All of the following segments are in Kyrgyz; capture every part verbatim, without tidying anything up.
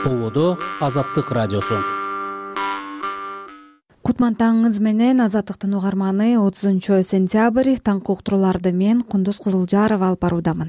Ободо Азаттык радиосу. Кутман таңыңыз менен Азаттыктын угарманы. отузунчу сентябрь таңкы уктурууларды мен Кундуз Кызылжарова алып баруудамын.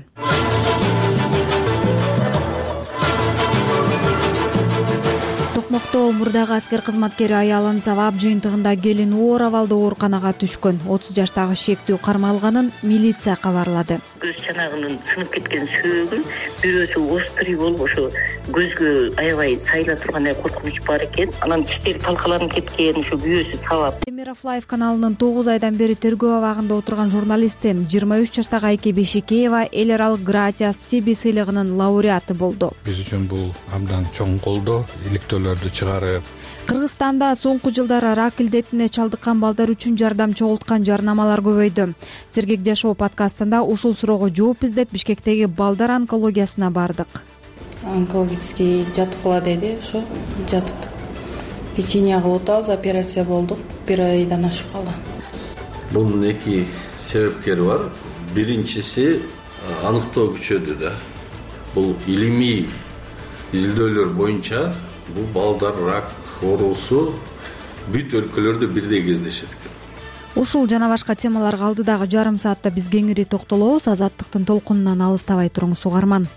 Токмокто мурдагы аскер кызматкери аялын сабап жыйынтыгында келин оор абалда ооруканага түшкөн. отуз жаштагы шектүү кармалганын милиция кабарлады. Көз чанагынын сынып кеткен сөөгү бирөөсү острый болуп ошо көзгө аябай сайыла тургандай коркунуч бар экен. Анан тиштери талкаланып кеткен, ошо күйөөсү сабап. Темиров Лайф каналынын тогуз айдан бери тергөө абагында отурган журналисти жыйырма үч жаштагы Айке Бешекеева эл аралык Гратия Стиби сыйлыгынын лауреаты болду. Биз үчүн бул абдан чоң колдоо, иликтөөлөрдү чыгарып. Кыргызстанда соңку жылдары рак илдетине чалдыккан балдар үчүн жардам чогулткан жарнамалар көбөйдү. Сергек жашоо подкастында ушул суроого жооп издеп Бишкектеги балдар онкологиясына бардык. Онкологический жаткыла деди, ошо жатып лечение кылып атабыз, операция болдук, бир айдан ашып калды. Бунун эки себепкери бар. Биринчиси аныктоо күчөдү да. Бул илимий изилдөөлөр боюнча бул балдар рак оорусу бүт өлкөлөрдө бирдей кездешет экен. Ушул жана башка темаларга алдыдагы жарым саатта биз кеңири токтолобуз. Азаттыктын толкунунан алыстабай туруңуз угарман.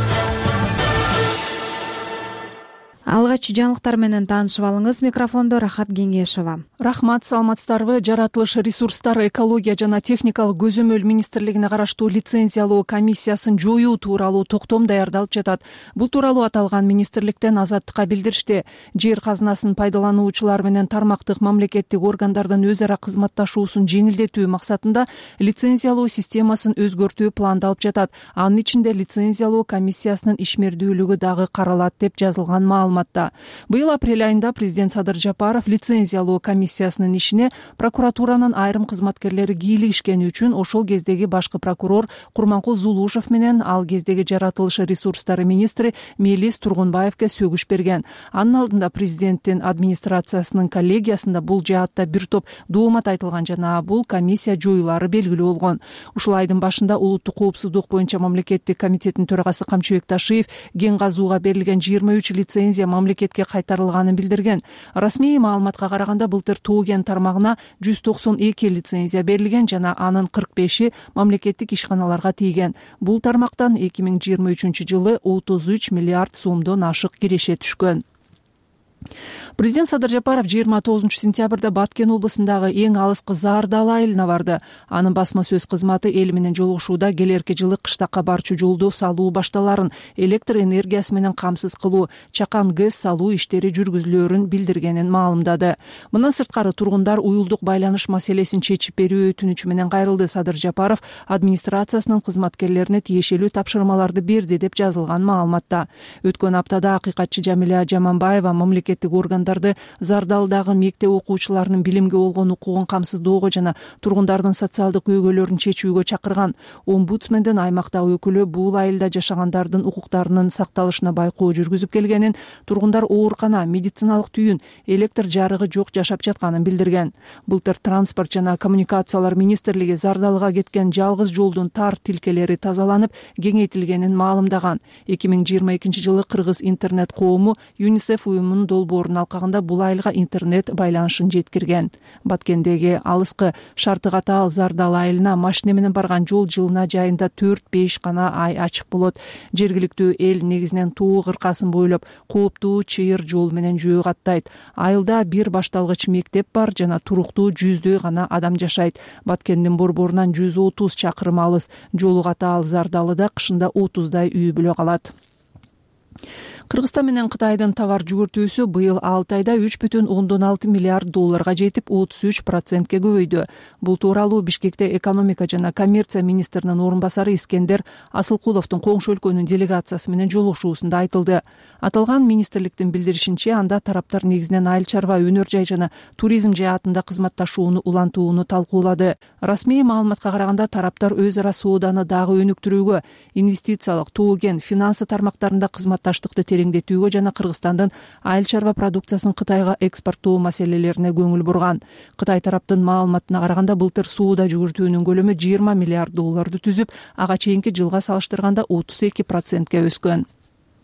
Алгач жаңылыктар менен таанышып алыңыз. Микрофондо Рахат Кеңешова. Рахмат, саламатсыздарбы? Жаратылыш ресурстар, экология жана техникалык көзөмөл министрлигине караштуу лицензиялоо комиссиясын жоюу тууралуу токтом даярдалып жатат. Бул тууралуу аталган министрликтен Азаттыкка билдиришти. Жер казынасын пайдалануучулар менен тармактык мамлекеттик органдардын өз ара кызматташуусун жеңилдетүү максатында лицензиялоо системасын өзгөртүү пландалып жатат. Анын ичинде лицензиялоо комиссиясынын ишмердүүлүгү дагы каралат деп жазылган маалымат. Быйыл апрель айында президент Садыр Жапаров лицензиялоо комиссиясынын ишине прокуратуранын айрым кызматкерлери кийлигишкени үчүн ошол кездеги башкы прокурор Курманкул Зулушев менен ал кездеги жаратылыш ресурстары министри Мелис Тургунбаевге сөгүш берген. Анын алдында президенттин администрациясынын коллегиясында бул жаатта бир топ доомат айтылган жана бул комиссия жоюлары белгилүү болгон. Ушул айдын башында улуттук коопсуздук боюнча мамлекеттик комитеттин төрагасы Камчыбек Ташиев ген казууга берилген жыйырма үч лицензия мамлекетке кайтарылганын билдирген. Расмий маалыматка караганда былтыр Тоген тармагына жүз токсон эки лицензия берилген жана анын кырк беши мамлекеттик ишканаларга тийген. Бул тармактан эки миң жыйырма үчүнчү жылы отуз үч миллиард сомдон ашык киреше түшкөн. Президент Садыр Жапаров жыйырма тогузунчу сентябрда Баткен облусундагы эң алыскы Зардал айылына барды. Анын басма сөз кызматы эл менен жолугушууда келерки жылы кыштакка барчу жолду салуу башталарын, электр энергиясы менен камсыз кылуу, чакан гэс салуу иштери жүргүзүлөөрүн билдиргенин маалымдады. Мындан сырткары тургундар уюлдук байланыш маселесин чечип берүү өтүнүчү менен кайрылды. Садыр Жапаров администрациясынын кызматкерлерине тиешелүү тапшырмаларды берди деп жазылган маалыматта. Өткөн аптада акыйкатчы Жамиля Жаманбаева мамлекеттик органдарды Зардалдагы мектеп окуучуларынын билимге болгон укугун камсыздоого жана тургундардын социалдык көйгөйлөрүн чечүүгө чакырган. Омбудсмендин аймактагы өкүлү бул айылда жашагандардын укуктарынын сакталышына байкоо жүргүзүп келгенин, тургундар оорукана, медициналык түйүн, электр жарыгы жок жашап жатканын билдирген. Былтыр транспорт жана коммуникациялар министрлиги Зардалга кеткен жалгыз жолдун тар тилкелери тазаланып, кеңейтилгенин маалымдаган. эки миң жыйырма экинчи жылы Кыргыз интернет коому ЮНИСЕФ уюмунун долбоорунун алкагында бул айылга интернет байланышын жеткирген. Баткендеги алыскы шарты катаал Зардал айылына машина менен барган жол жылына жайында төрт беш гана ай ачык болот. Жергиликтүү эл негизинен Тоо кыркасын бойлоп кооптуу чыйыр жол менен жөө каттайт. Айылда бир башталгыч мектеп бар жана туруктуу жүздөй гана адам жашайт. Баткендин борборунан жүз отуз чакырым алыс. Жолу катаал Зардалыда кышында отуздай үй бүлө калат. Кыргызстан менен Кытайдын товар жүгүртүүсү быйыл алты айда үч бүтүн ондон алты миллиард долларга жетип, отуз үч процентке көбөйдү. Бул тууралуу Бишкекте экономика жана коммерция министринин орун басары Искендер Асылкуловдун коңшу өлкөнүн делегациясы менен жолугушуусунда айтылды. Аталган министрликтин билдиришинче, анда тараптар негизинен айыл чарба, өнөр жай жана туризм жаатында кызматташууну улантууну талкуулады. Расмий маалыматка караганда тараптар өз ара сооданы дагы өнүктүрүүгө, инвестициялык, Тооген, финансы тармактарында кызматташтыкты тереңдетүүгө жана Кыргызстандын айыл чарба продукциясын Кытайга экспорттоо маселелерине көңүл бурган. Кытай тараптын маалыматына караганда былтыр сууда жүгүртүүнүн көлөмү жыйырма миллиард долларды түзүп, ага чейинки жылга салыштырганда отуз эки процентке өскөн.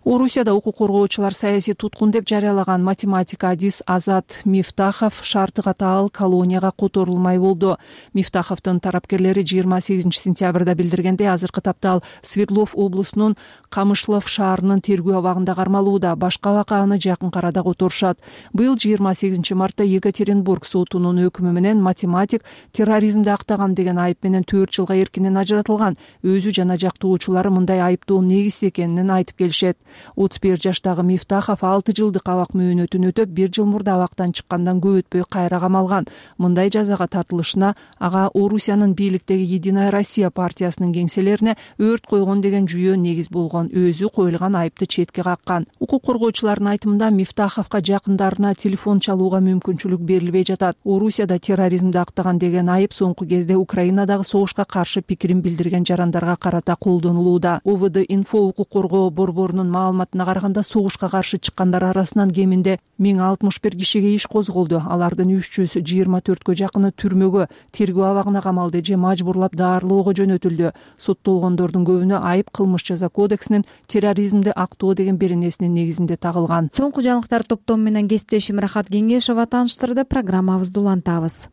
Орусияда укук коргоочулар саясий туткун деп жарыялаган математик адис Азат Мифтахов шарты катаал колонияга которулмай болду. Мифтаховдун тарапкерлери жыйырма сегизинчи сентябрда билдиргендей, азыркы тапта ал Свердлов облусунун Камышлов шаарынын тергөө абагында кармалууда. Башка вакааны жакын арада которушат. Быйыл жыйырма сегизинчи мартта Екатеринбург сотунун өкүмү менен математик терроризмди актаган деген айып менен төрт жылга эркинен ажыратылган. Өзү жана жактоочулары мындай айыптоо негизсиз экенин айтып келишет. отуз бир жаштагы Мифтахов алты жылдык абак мөөнөтүн өтөп, бир жыл мурда абактан чыккандан көп өтпөй кайра камалган. Мындай жазага тартылышына ага Орусиянын бийликтеги Единая Россия партиясынын кеңселерине өрт койгон деген жүйө негиз болгон. Өзү коюлган айыпты четке каккан. Укук коргоочулардын айтымында Мифтаховго жакындарына телефон чалууга мүмкүнчүлүк берилбей жатат. Орусияда терроризмди актаган деген айып соңку кезде Украинадагы согушка каршы пикирин билдирген жарандарга карата колдонулууда. ОВД инфо укук коргоо борборунун маалыматына караганда, согушка каршы чыккандар арасынан кеминде миң алтымыш бир кишиге иш козголду. Алардын үч жүз жыйырма төрткө жакыны түрмөгө, тергөө абагына камалды же мажбурлап даарылоого жөнөтүлдү. Соттолгондордун көбүнө айып кылмыш жаза кодексинин терроризмди актоо деген беренесинин негизинде тагылган. Соңку жаңылыктар топтому менен кесиптешим Рахат Кеңешова тааныштырды. Программабызды улантабыз.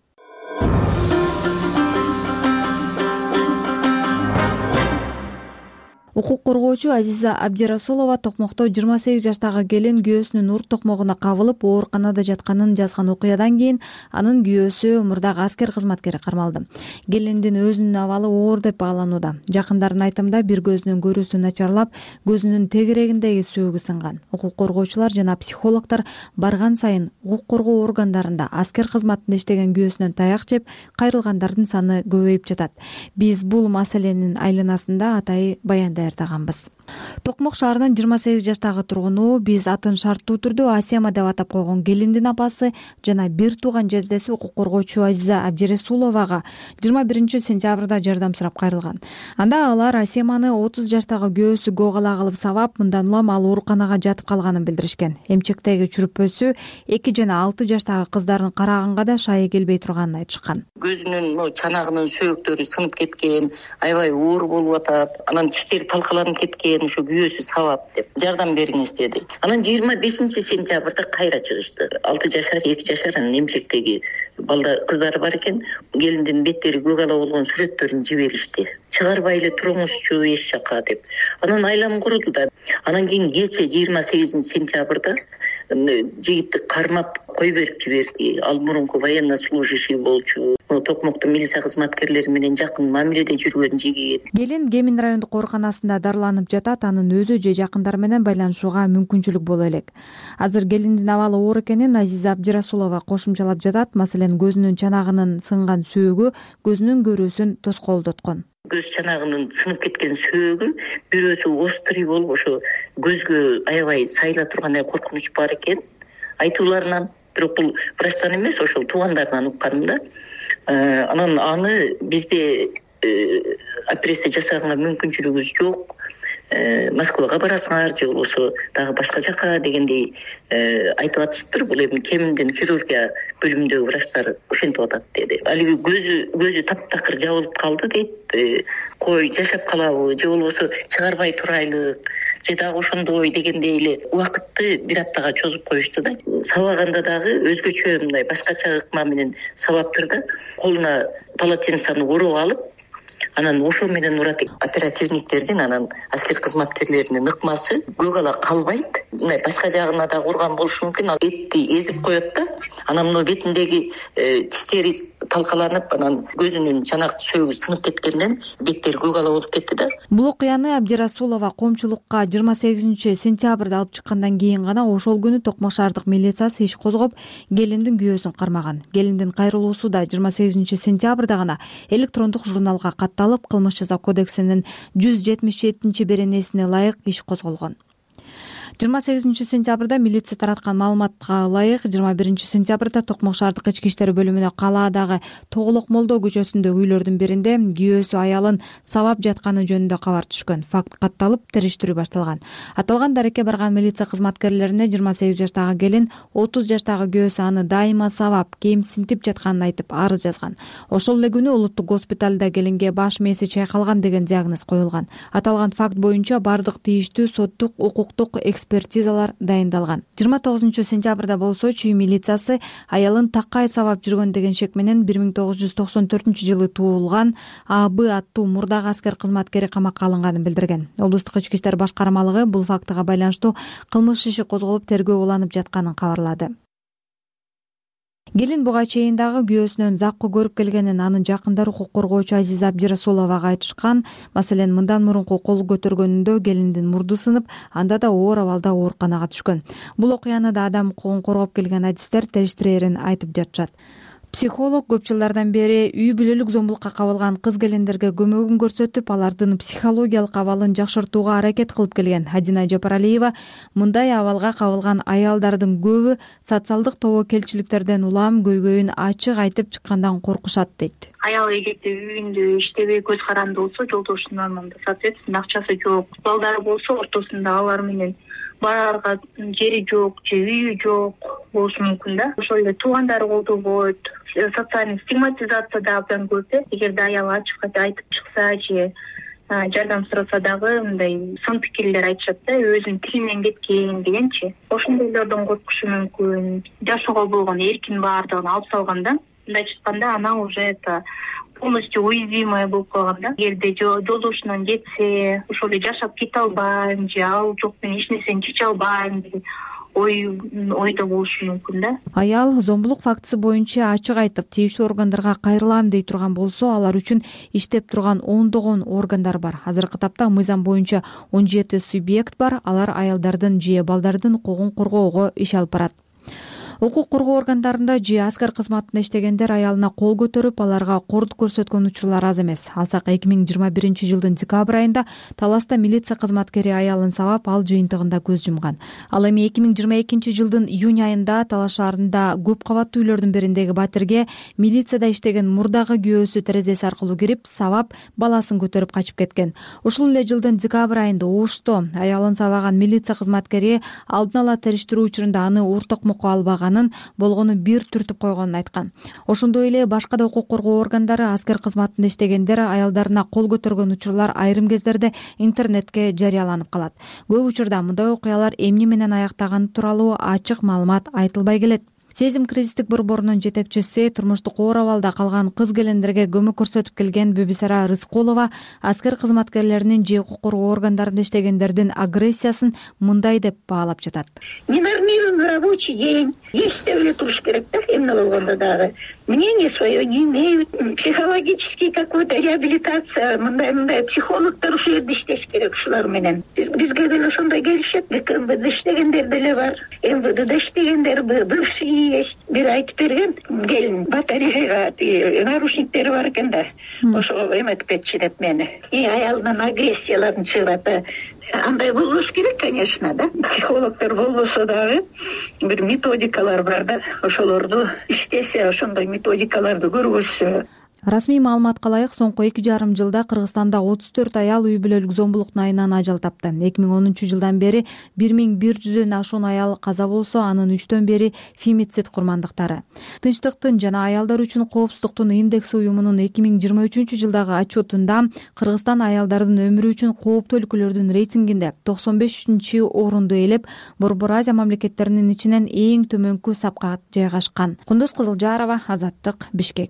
Укук коргоочу Азиза Абдирасулова Токмокто жыйырма сегиз жаштагы келин күйөөсүнүн урт токмогуна кабылып ооруканада жатканын жазган окуядан кийин анын күйөөсү мурдагы аскер кызматкери кармалды. Келиндин өзүнүн абалы оор деп бааланууда. Жакындардын айтымында бир көзүнүн көрүүсү начарлап, көзүнүн тегерегиндеги сөөгү сынган. Укук коргоочулар жана психологдор барган сайын укук коргоо органдарында аскер кызматында иштеген күйөөсүнөн таяк жеп кайрылгандардын саны көбөйүп жатат. Биз бул маселенин айланасында атайын баянда даярдаганбыз. Токмок шаарынын жыйырма сегиз жаштагы тургуну, биз атын шарттуу түрдө Асема деп атап койгон келиндин апасы жана бир тууган жездеси укук коргоочу Азиза Абдирасуловага жыйырма биринчи сентябрда жардам сурап кайрылган. Анда алар Асеманы отуз жаштагы күйөөсү гогала кылып сабап, мындан улам ал ооруканага жатып калганын билдиришкен. Эмчектеги чүрүппөсү эки жана алты жаштагы кыздардын караганга да шайы келбей турганын айтышкан. Көзүнүн чанагынын сөөктөрү сынып кеткен, аябай оор болуп атат. Анан тиштери талкаланып кеткен, ушу күйөөсү сабап деп жардам бериңиз деди. Анан жыйырма бешинчи сентябрда кайра чыгышты. алты жашар, эки жашар анын эмчектеги балда кыздары бар экен. Келиндин беттери көк ала болгон сүрөттөрүн жиберишти. Чыгарбай эле туруңузчу эч жака деп. Анан айлам куруду да. Анан кийин кече жыйырма сегизинчи сентябрда жигитти кармап кой берип жиберди. Ал мурунку военнослужащий болчу. Токмоктун милиция кызматкерлери менен жакын мамиледе жүргөн жигит. Келин Кемин райондук ооруканасында дарыланып жатат. Анын өзү же жакындары менен байланышууга мүмкүнчүлүк боло элек. Азыр келиндин абалы оор экенин Азиза Абдирасулова кошумчалап жатат. Маселен, көзүнүн чанагынын сынган сөөгү көзүнүн көрүүсүн тоскоолдоткон. Көз чанагынын сынып кеткен сөөгү бирөөсү острый болуп, ошо көзгө аябай сайыла турган коркунуч бар экен айтууларынан. Бирок бул врачтан эмес, ошол туугандарынан укканым да. Анан аны бизде операция жасаганга мүмкүнчүлүгүбүз жок. Москвага барасыңар же болбосо дагы башка жака дегендей айтып атышыптыр. Бул эми Кеминдин хирургия бөлүмүндөгү врачтар ошентип атат деди. Алиги көзү көзү таптакыр жабылып калды дейт. Кой жашап калабы же болбосо чыгарбай турайлы же дагы ошондой дегендей эле убакытты бир аптага чозуп коюшту да. Сабаганда дагы өзгөчө мындай башкача ыкма менен сабаптыр да. Колуна полотенцаны ороп алып, анан ошо менен урат. Оперативниктердин, анан аскер кызматкерлеринин ыкмасы көк ала калбайт. Мындай башка жагына да урган болушу мүмкүн. Ал этти эзип коет да. Анан мына бетиндеги тиштери талкаланып, анан көзүнүн чанак сөөгү сынып кеткенден беттери көк ала болуп кетти да. Бул окуяны Абдирасулова коомчулукка жыйырма сегизинчи сентябрда алып чыккандан кийин гана ошол күнү Токмок шаардык милициясы иш козгоп, келиндин күйөөсүн кармаган. Келиндин кайрылуусу да жыйырма сегизинчи сентябрда гана электрондук журналга катталып, кылмыш жаза кодексинин жүз жетимиш жетинчи беренесине ылайык иш козголгон. жыйырма сегизинчи сентябрда милиция тараткан маалыматка ылайык жыйырма биринчи сентябрда Токмок шаардык ички иштер бөлүмүнө калаадагы Тоголок Молдо көчөсүндөгү үйлөрдүн биринде күйөөсү аялын сабап жатканы жөнүндө кабар түшкөн. Факт катталып, териштирүү башталган. Аталган дарекке барган милиция кызматкерлерине жыйырма сегиз жаштагы келин отуз жаштагы күйөөсү аны дайыма сабап, кемсинтип жатканын айтып арыз жазган. Ошол эле күнү улуттук госпиталда келинге баш мээси чайкалган деген диагноз коюлган. Аталган факт боюнча бардык тийиштүү соттук, укуктук экспертизалар дайындалган. жыйырма тогузунчу сентябрда болсо чүй милициясы аялын такай сабап жүргөн деген шек менен бир миң тогуз жүз токсон төртүнчү жылы туулган А Б аттуу мурдагы аскер кызматкери камакка алынганын билдирген. Облустук ички иштер башкармалыгы бул фактыга байланыштуу кылмыш иши козголуп, тергөө уланып жатканын кабарлады. Келин буга чейин дагы күйөөсүнөн заккы көрүп келгенин анын жакындары укук коргоочу Азиза Абдирасуловага айтышкан. Маселен, мындан мурунку кол көтөргөнүндө келиндин мурду сынып, анда да оор абалда ооруканага түшкөн. Бул окуяны да адам укугун коргоп келген адистер териштирээрин айтып жатышат. Психолог көп жылдардан бери үй бүлөлүк зомбулукка кабылган кыз келиндерге көмөгүн көрсөтүп, алардын психологиялык абалын жакшыртууга аракет кылып келген Адина Жапаралиева мындай абалга кабылган аялдардын көбү социалдык тобокелчиликтерден улам көйгөйүн ачык айтып чыккандан коркушат дейт. Аял эгерде үйүндө иштебей көз каранды болсо, жолдошунан соответственно акчасы жок, балдары болсо ортосунда алар менен барарга жери жок же үйү жок болушу мүмкүн да. Ошол эле туугандары колдобойт, социальный стигматизация да абдан көп. Эгерде аял ачык айтып чыкса же жардам сураса дагы мындай сын пикирлер айтышат да, өзүнүн тилинен кеткен дегенчи. Ошондойлордон коркушу мүмкүн. Жашоого болгон эркин баардыгын алып салган да. Мындай чыкканда она уже это полностью уязвимая болуп калган да. Эгерде жолдошунан кетсе, ошол эле жашап кете албайм же ал жок мен эч нерсени чече албайм деген ой ойдо болушу мүмкүн да. Аял зомбулук фактысы боюнча ачык айтып, тийиштүү органдарга кайрылам дей турган болсо, алар үчүн иштеп турган ондогон органдар бар. Азыркы тапта мыйзам боюнча он жети субъект бар. Алар аялдардын же балдардын укугун коргоого иш алып барат. Укук коргоо органдарында же аскер кызматында иштегендер аялына кол көтөрүп, аларга кордук көрсөткөн учурлар аз эмес. Алсак эки миң жыйырма биринчи жылдын декабрь айында Таласта милиция кызматкери аялын сабап, ал жыйынтыгында көз жумган. Ал эми эки миң жыйырма экинчи жылдын июнь айында Талас шаарында көп кабаттуу үйлөрдүн бириндеги батирге милицияда иштеген мурдагы күйөөсү терезеси аркылуу кирип, сабап, баласын көтөрүп качып кеткен. Ушул эле жылдын декабрь айында Ошто аялын сабаган милиция кызматкери алдын ала териштирүү учурунда аны Уур Токмокко албаган, болгону бир түртүп койгонун айткан. Ошондой эле башка да укук коргоо органдары аскер кызматында иштегендер аялдарына кол көтөргөн учурлар айрым кездерде интернетке жарыяланып калат. Көп учурда мындай окуялар эмне менен аяктаганы тууралуу ачык маалымат айтылбай келет. Сезим кризистик борборунун жетекчиси, турмуштук оор абалда калган кыз келиндерге көмөк көрсөтүп келген Бөбүсара Рыскулова аскер кызматкерлеринин же укук коргоо органдарында иштегендердин агрессиясын мындай деп баалап жатат. Ненормированный рабочий день. Эстебеле туруш керек да, эмне болгондо дагы. Мнение свое не имеют. Психологический какой-то реабилитация, мындай-мындай психологдор ушул жерде иштеш керек ушулар менен. Бизге деле ошондой келишет. М В Д иштегендер деле бар. М В Д'де иштегендер, бывший есть. Бир айтып берген келин батареяга наручниктери бар экен да. Ошого эметип кетчү деп мени. И аялдын агрессияларын чыгарат. Андай болбош керек, конечно, да. Психологдор болбосо дагы бир методикалар бар да. Ошолорду иштесе, ошондой методикаларды көргөзсө. Расмий маалыматка ылайык, соңку эки жарым жылда Кыргызстанда отуз төрт аял үй бүлөлүк зомбулук найынан ажал тапты. эки миң онунчу жылдан бери бир миң бир жүздөн ашуун аял каза болсо, анын үчтөн бери фемицид курмандыктары. Тынчтыктын жана аялдар үчүн коопсуздуктун индекси уюмунун эки миң жыйырма үчүнчү жылдагы отчетунда Кыргызстан аялдардын өмүрү үчүн кооптуу өлкөлөрдүн рейтингинде токсон бешинчи орунду ээлеп, Борбор Азия мамлекеттеринин ичинен эң төмөнкү сапка жайгашкан. Кундуз Кызылжарова, Азаттык, Бишкек.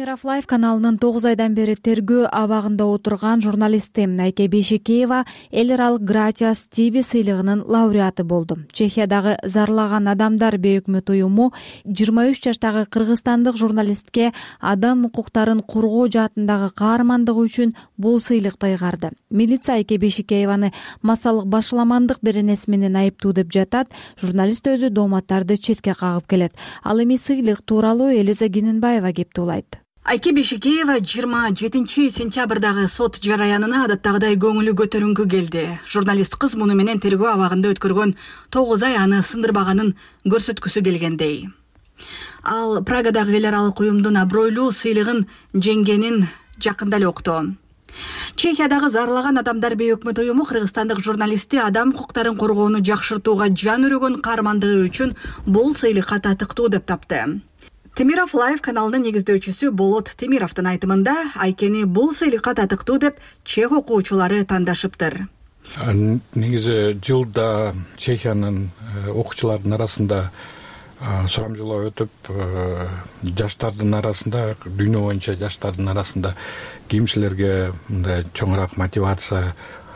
Темиров Лайф каналынын тогуз айдан бери тергөө абагында отурган журналисти Айке Бейшекеева эл аралык Гратиас Тиби сыйлыгынын лауреаты болду. Чехиядагы зарлаган адамдар бейөкмөт уюму жыйырма үч жаштагы кыргызстандык журналистке адам укуктарын коргоо жаатындагы каармандыгы үчүн бул сыйлыкты ыйгарды. Милиция Айке Бейшекееваны массалык башаламандык беренеси менен айыптуу деп жатат. Журналист өзү дооматтарды четке кагып келет. Ал эми сыйлык тууралуу Элиза Гененбаева кептуулайт. Айке Бейшекеева жыйырма жетинчи сентябрдагы сот жараянына адаттагыдай көңүлү көтөрүнгү келди. Журналист кыз муну менен тергөө абагында өткөргөн тогуз ай аны сындырбаганын көрсөткүсү келгендей. Ал Прагадагы эл аралык уюмдун абройлуу сыйлыгын жеңгенин жакында эле укту. Чехиядагы зарлаган адамдар бейөкмөт уюму кыргызстандык журналисти адам укуктарын коргоону жакшыртууга жан өрөгөн каармандыгы үчүн бул сыйлыкка татыктуу деп тапты. Темиров Лайф каналынын негиздөөчүсү Болот Темировдун айтымында Айкени бул сыйлыкка татыктуу деп чех окуучулары тандашыптыр. Негизи жылда Чехиянын окуучулардын арасында сурамжылоо өтүп, жаштардын арасында, дүйнө боюнча жаштардын арасында кимсилерге мындай чоңураак мотивация,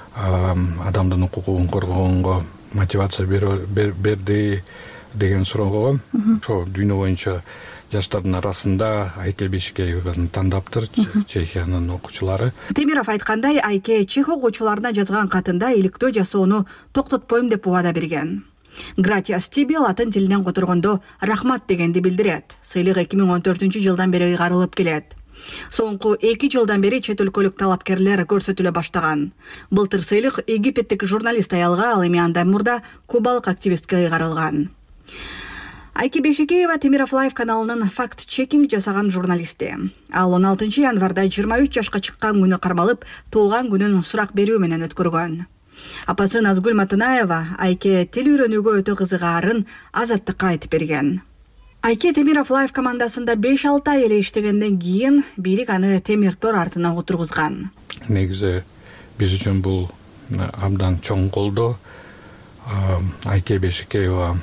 адамдын укугун коргогонго мотивация берди деген суроого, ошо дүйнө боюнча жаштардын арасында Айке Бейшекееваны тандаптыр Чехиянын окуучулары. Темиров айткандай, Айке чех окуучуларына жазган катында иликтөө жасоону токтотпойм деп убада берген. Гратиас Тиби латын тилинен которгондо рахмат дегенди билдирет. Сыйлык эки миң он төртүнчү жылдан бери ыйгарылып келет. Соңку эки жылдан бери чет өлкөлүк талапкерлер көрсөтүлө баштаган. Былтыр сыйлык египеттик журналист аялга, ал эми андан мурда кубалык активистке ыйгарылган. Айке Бейшекеева Темиров Лайф каналынын факт-чекинг жасаган журналисти. Ал он алтынчы январда жыйырма үч жашка чыккан күнү кармалып, туулган күнүн сурак берүү менен өткөргөн. Апасы Назгүл Матынаева Айке тил үйрөнүүгө өтө кызыгаарын Азаттыкка айтып берген. Айке Темиров Лайф командасында беш алты ай эле иштегенден кийин бийлик аны темир тор артына отургузган. Негизи биз үчүн бул абдан чоң колдоо. Айке Бейшекеева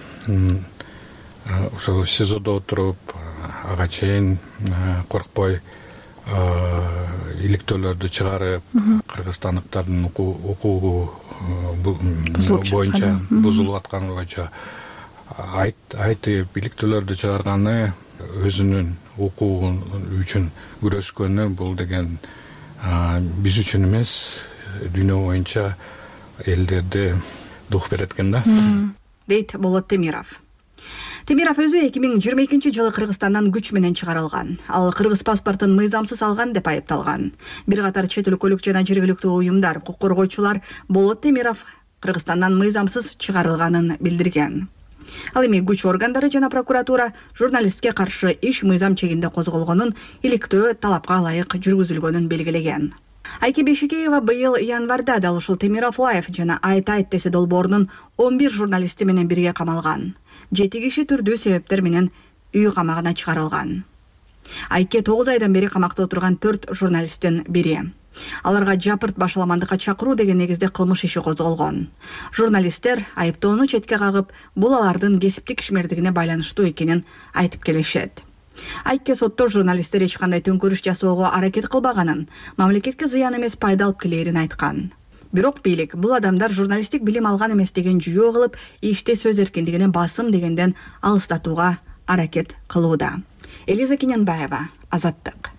ошо СИЗОдо отуруп, ага чейин коркпой иликтөөлөрдү чыгарып, кыргызстандыктардын укугу боюнча бузулуп атканы боюнча айтып иликтөөлөрдү чыгарганы, өзүнүн укугу үчүн күрөшкөнү, бул деген биз үчүн эмес, дүйнө боюнча элдерди дух берет экен да. Дейт Болот Темиров. Темиров өзү эки миң жыйырма экинчи жылы Кыргызстандан күч менен чыгарылган. Ал кыргыз паспортун мыйзамсыз алган деп айыпталган. Бир катар чет өлкөлүк жана жергиликтүү уюмдар, укук коргоочулар Болот Темиров Кыргызстандан мыйзамсыз чыгарылганын билдирген. Ал эми күч органдары жана прокуратура журналистке каршы иш мыйзам чегинде козголгонун, иликтөө талапка ылайык жүргүзүлгөнүн белгилеген. Айке Бейшекеева быйыл январда дал ушул Темиров Лайф жана Айт Айт десе долбоорунун он бир журналисти менен бирге камалган. Жети киши түрдүү себептер менен үй камагына чыгарылган. Айке тогуз айдан бери камакта отурган төрт журналисттин бири. Аларга жапырт башаламандыкка чакыруу деген негизде кылмыш иши козголгон. Журналисттер айыптоону четке кагып, бул алардын кесиптик ишмердигине байланыштуу экенин айтып келишет. Айке сотто журналисттер эч кандай төңкөрүш жасоого аракет кылбаганын, мамлекетке зыян эмес пайда алып келерин айткан. Бирок бийлик бул адамдар журналисттик билим алган эмес деген жүйө кылып, иште сөз эркиндигине басым дегенден алыстатууга аракет кылууда. Элиза Гененбаева, Азаттык.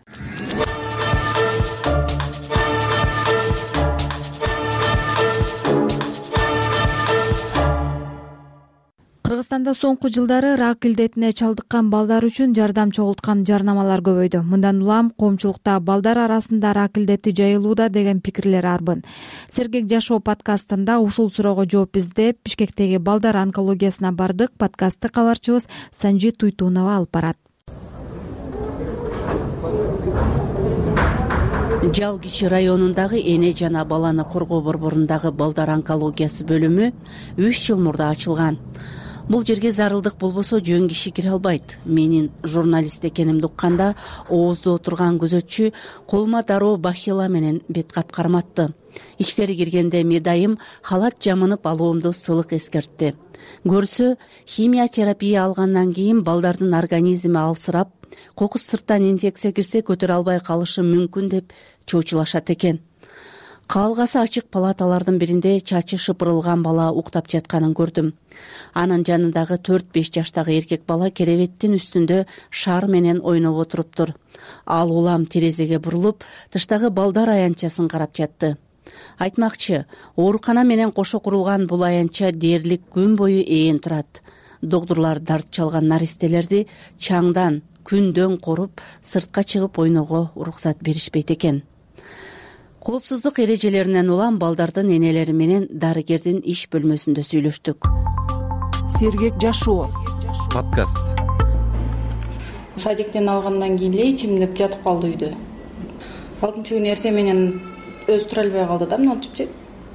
Кыргызстанда соңку жылдары рак илдетине чалдыккан балдар үчүн жардам чогулткан жарнамалар көбөйдү. Мындан улам коомчулукта балдар арасында рак илдети жайылууда деген пикирлер арбын. Сергек жашоо подкастында ушул суроого жооп издеп, Бишкектеги балдар онкологиясына бардык. Подкастты кабарчыбыз Санжи Туйтунова алып барат. Жалгичи районундагы эне жана баланы коргоо борборундагы балдар онкологиясы бөлүмү үч жыл мурда ачылган. Бул жерге зарылдык болбосо жөн киши кире албайт. Менин журналист экенимди укканда ооздо отурган күзөтчү колума дароо бахила менен бет кап карматты. Ичкери киргенде медайым халат жамынып алуумду сылык эскертти. Көрсө, химия терапия алгандан кийин балдардын организми алсырап, кокус сырттан инфекция кирсе көтөрө албай калышы мүмкүн деп чоочулашат экен. Каалгасы ачык палаталардын биринде чачы шыпырылган бала уктап жатканын көрдүм. Анын жанындагы төрт беш жаштагы эркек бала керебеттин үстүндө шар менен ойноп отуруптур. Ал улам терезеге бурулуп, тыштагы балдар аянтчасын карап жатты. Айтмакчы, оорукана менен кошо курулган бул аянтча дээрлик күн бою ээн турат. Доктурлар дарт чалган наристелерди чаңдан, күндөн коруп, сыртка чыгып ойноого уруксат беришпейт экен. Коопсуздук эрежелеринен улам балдардын энелери менен дарыгердин иш бөлмөсүндө сүйлөштүк. Сергек Жашоо подкаст. Садиктен алгандан кийин эле ичимдеп жатып калды үйдө. Алтынчы күнү эртең менен өзү тура албай калды да, мынтипчи.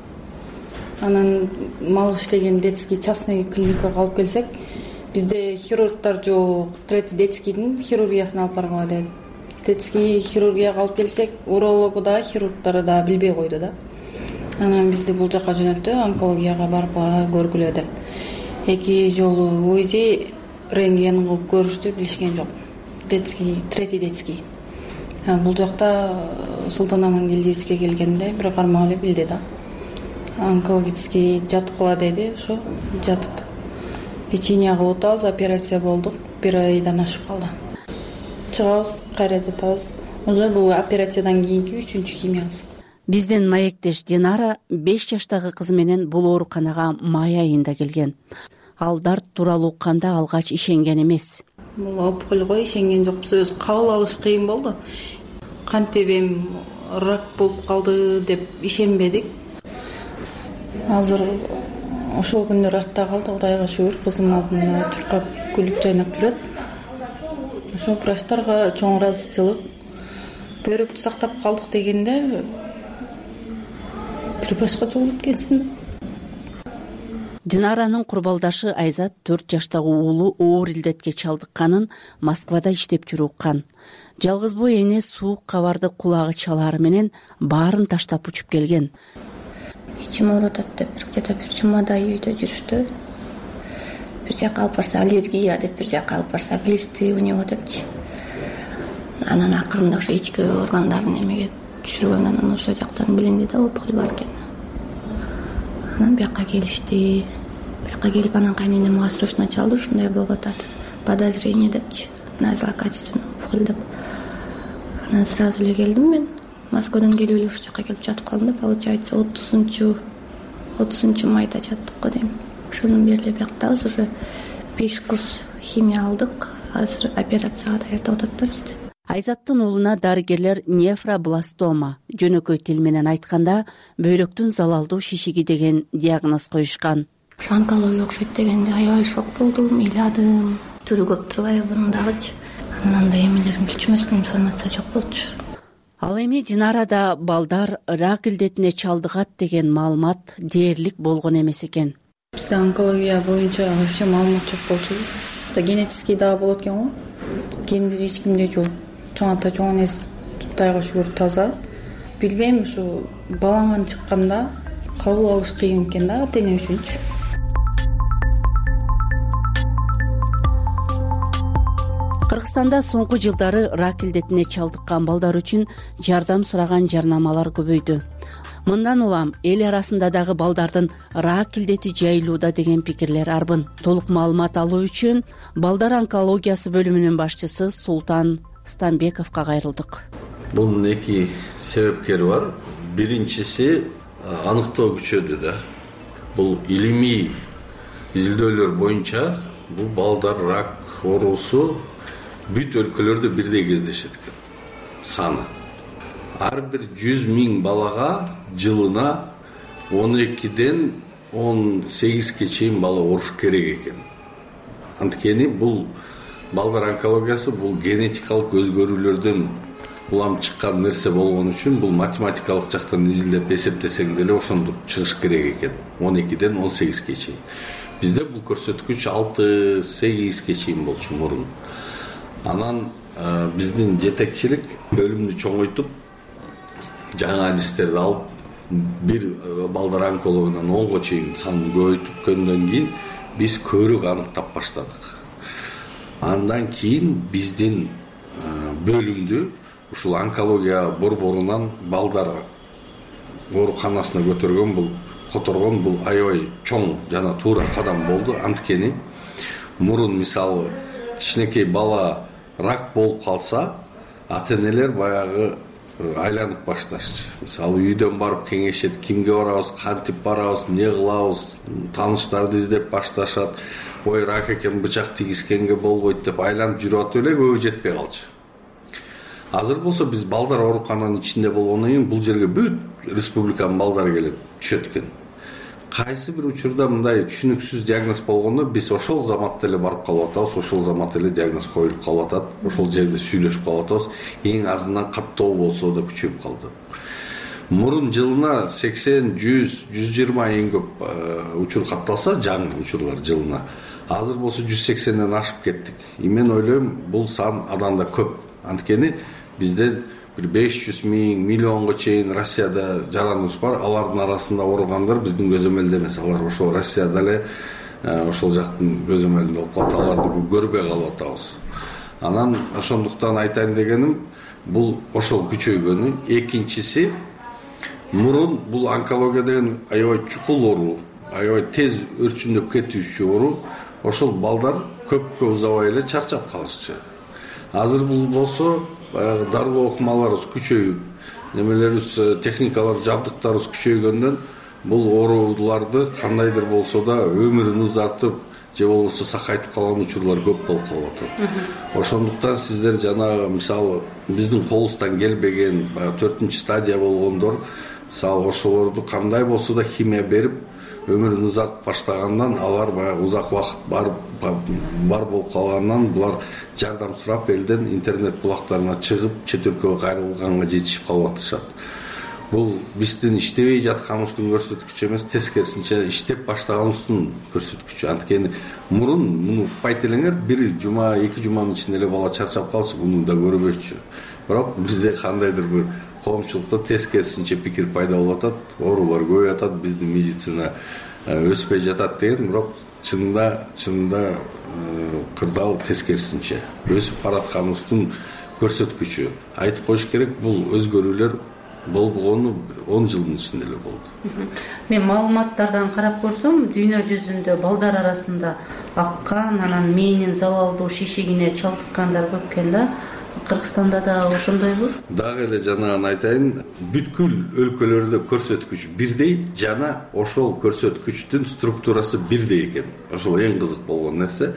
Анан мал иштеген детский частный клиникага алып келсек, бизде хирургдар жок, третий детскийдин хирургиясына алып барганга дейт. Детский хирургияга алып келсек, урологу да, хирургдары да билбей койду да. Анан бизди бул жака жөнөттү, онкологияга баргыла көргүлө деп. Эки жолу УЗИ, рентген кылып көрүштү, билишкен жок. Детский, третий детский. Бул жакта Султан Амангелдиевичке келгенде бир кармак эле билди да. Онкологический жаткыла деди, ошо жатып. Лечение кылып атабыз, операция болдук, бир айдан ашып калды. Чыгабыз, кайра жатабыз. Уже бул операциядан кийинки үчүнчү химиябыз. Биздин маектеш Динара беш жаштагы кызы менен бул ооруканага май айында келген. Ал дарт тууралуу укканда алгач ишенген эмес. Бул опухоль го, ишенген жокпуз, өзү кабыл алыш кыйын болду. Кантип эми рак болуп калды деп ишенбедик. Азыр ошол күндөр артта калды, Кудайга шүгүр, кызым алдында чуркап күлүп жайнап жүрөт. Ошо врачтарга чоң ыраазычылык, бөйрөктү сактап калдык дегенде бир башка жол эткенсиң. Динаранын курбалдашы Айзат төрт жаштагы уулу оор илдетке чалдыкканын Москвада иштеп жүрүп уккан. Жалгыз бой эне суук кабарды кулагы чалары менен баарын таштап учуп келген. Ичим ооруп атат деп бир где-то бир жумадай үйдө жүрүштү. Бир жака алып барса аллергия деп, бир жака алып барса глисты у него депчи. Анан акырында ошо ички органдарын эмеге түшүргөн, анан ошо жактан билинди да опухоль бар экен. Анан бияка келишти. Бияка келип анан кайненем мага срочно чалды, ушундай болуп атат. Подозрение депчи. На злокачественный опухоль деп. Анан сразу эле келдим мен. Москвадан келип эле ушул жака келип жатып калдым да, получается отузунчу майда жаттык го дейм. Ошондон бери эле бияктабыз, уже беш курс химия алдык. Азыр операцияга даярдап атат да бизди. Айзаттын уулуна дарыгерлер нефробластома, жөнөкөй тил менен айтканда бөйрөктүн залалдуу шишиги деген диагноз коюшкан. Ошо онкология окшойт дегенде аябай шок болдум, ыйладым. Түрү көп турбайбы бунун дагычы. Анан андай эмелерин билчүмөстүн, информация жок болчу. Ал эми Динарада балдар рак илдетине чалдыгат деген маалымат дээрлик болгон эмес экен. Бизде онкология боюнча вообще маалымат жок болчу. Да генетический дагы болот экен го. Гендери эч кимде жок. Чоң ата чоң энеси Кудайга шүгүр таза. Билбейм, ушу балаңан чыкканда кабыл алыш кыйын экен да ата эне үчүнчү. Кыргызстанда соңку жылдары рак илдетине чалдыккан балдар үчүн жардам сураган жарнамалар көбөйдү. Мындан улам эл арасында дагы балдардын рак илдети жайылууда деген пикирлер арбын. Толук маалымат алуу үчүн балдар онкологиясы бөлүмүнүн башчысы Султан Станбековго кайрылдык. Бунун эки себепкери бар. Биринчиси аныктоо күчөдү да. Бул илимий изилдөөлөр боюнча бул балдар рак оорусу бүт өлкөлөрдө бирдей кездешет экен. Саны ар бир жүз миң балага жылына он экиден он сегизге чейин бала ооруш керек экен. Анткени бул балдар онкологиясы бул генетикалык өзгөрүүлөрдөн улам чыккан нерсе болгон үчүн бул математикалык жактан изилдеп эсептесең деле ошондук чыгыш керек экен. он экиден он сегизге чейин. Бизде бул көрсөткүч алты сегизге чейин болчу мурун. Анан э, биздин жетекчилик бөлүмдү чоңойтуп, жаңа адистерди алып, бир балдар онкологунан онго чейин санын көбөйткөндөн кийин биз көрүк аныктап баштадык. Андан кийин биздин бөлүмдү ушул онкология борборунан балдар ооруканасына көтөргөн бул которгон бул аябай чоң жана туура кадам болду. Анткени мурун мисалы кичинекей бала рак болуп калса, ата-энелер баягы айланып башташчы. Мисалы үйдөн барып кеңешет, кимге барабыз, кантип барабыз, эмне кылабыз, тааныштарды издеп башташат. Ой, рак экен, бычак тийгизгенге болбойт деп айланып жүрүп атып эле көбү жетпей калчу. Азыр болсо биз балдар оорукананын ичинде болгондон кийин бул жерге бүт республиканын балдары келет, түшөт экен. Кайсы бир учурда мындай түшүнүксүз диагноз болгондо биз ошол заматта эле барып калып атабыз, ошол заматта эле диагноз коюлуп калып атат, ошол жерде сүйлөшүп калып атабыз. Эң азынан каттоо болсо да күчөйүп калды. Мурун жылына сексен, жүз, жүз жыйырма эң көп учур катталса, жаңы учурлар жылына. Азыр болсо жүз сексенден ашып кеттик. Мен ойлойм, бул сан андан да көп. Анткени бизде бир беш жүз миң, миллионго чейин Россияда жараныбыз бар. Алардын арасында ооругандар биздин көзөмөлдө эмес. Алар ошол Россияда эле ошол жактын көзөмөлүндө болуп калат. Аларды көрбөй калып атабыз. Анан ошондуктан айтайын дегеним, бул ошол күчөйгөнү. Экинчиси, мурун бул онкология деген аябай чукул оору, аябай тез өрчүндөп кетүүчү оору. Ошол балдар көпкө узабай эле чарчап калышчы. Азыр бул болсо баягы дарылоо окумаларыбыз күчөйүп, немелерибиз, техникалар, жабдыктарыбыз күчөйгөндөн бул ооруларды кандайдыр болсо да өмүрүн узартып, же болбосо сакайтып калган учурлар көп болуп калып атат. Ошондуктан сиздер жанагы мисалы биздин колубуздан келбеген баягы төртүнчү стадия болгондор, мисалы ошолорду кандай болсо да химия берип өмүрүн узартып баштагандан, алар баягы узак убакыт бар бар болуп калгандан булар жардам сурап элден интернет булактарына чыгып, чет өлкөгө кайрылганга жетишип калып атышат. Бул биздин иштебей жатканыбыздын көрсөткүчү эмес, тескерисинче иштеп баштаганыбыздын көрсөткүчү. Анткени мурун муну укпайт элеңер, бир жума, эки жуманын ичинде эле бала чарчап калса, муну да көрбөчү. Бирок бизде кандайдыр бир коомчулукта тескерисинче пикир пайда болуп атат, оорулар көбөйүп атат, биздин медицина өспөй жатат деген, бирок чынында чынында кырдаал тескерисинче өсүп баратканыбыздын көрсөткүчү. Айтып коюш керек, бул өзгөрүүлөр болгону он жылдын ичинде эле болду. Мен маалыматтардан карап көрсөм, дүйнө жүзүндө балдар арасында аккан, анан мээнин залалдуу шишигине чалдыккандар көп экен да. Кыргызстанда да ошондойбу? Дагы эле жанагын айтайын, бүткүл өлкөлөрдө көрсөткүч бирдей, жана ошол көрсөткүчтүн структурасы бирдей экен. Ошол эң кызык болгон нерсе.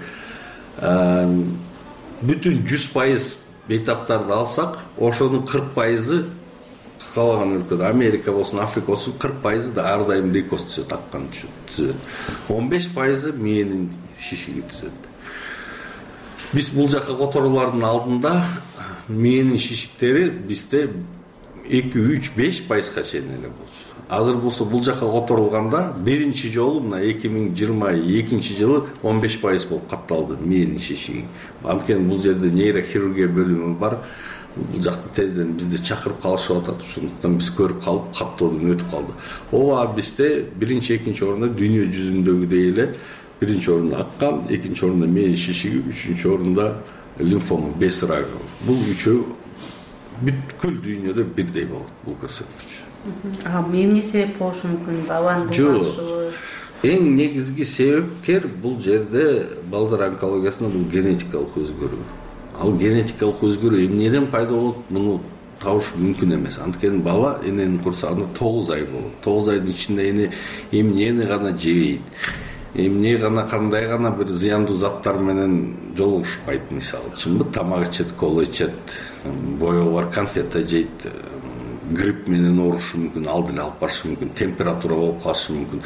Бүтүн жүз пайыз бейтаптарды алсак, ошонун кырк пайызы калаган өлкөдө, Америка болсун, Африка болсун, кырк пайызы да ар дайым лейкоз түзөт, аккан түзөт. он беш пайызы мээнин шишиги түзөт. Биз бул жака которуулардын алдында мээнин шишиктери бизде эки, үч, беш пайызга чейин эле болчу. Азыр болсо бул жака которулганда биринчи жолу мына эки миң жыйырма экинчи жылы он беш пайыз болуп катталды мээнин шишиги. Анткени бул жерде нейрохирургия бөлүмү бар. Бул жакты тезден бизди чакырып калышып атат. Ошондуктан биз көрүп калып, каттоодон өтүп калды. Ооба бизде биринчи, экинчи орунда дүйнө жүзүндөгүдөй эле биринчи орунда аккан, экинчи орунда мээн шишиги, үчүнчү орунда лимфома, без рагы. Бул үчөө бүткүл дүйнөдө бирдей болот бул көрсөткүч. А эмне себеп болушу мүмкүн? Бабанын булганышыбы? Эң негизги себепкер бул жерде балдар онкологиясында бул генетикалык өзгөрүү. Ал генетикалык өзгөрүү эмнеден пайда болот, муну табыш мүмкүн эмес. Анткени бала эненин курсагында тогуз ай болот. тогуз айдын ичинде эне эмнени гана жебейт, эмне гана кандай гана бир зыяндуу заттар менен жолугушпайт. Мисалы, чынбы, тамак ичет, кола ичет, боёгу бар конфета жейт, грипп менен оорушу мүмкүн, ал деле алып барышы мүмкүн, температура болуп калышы мүмкүн.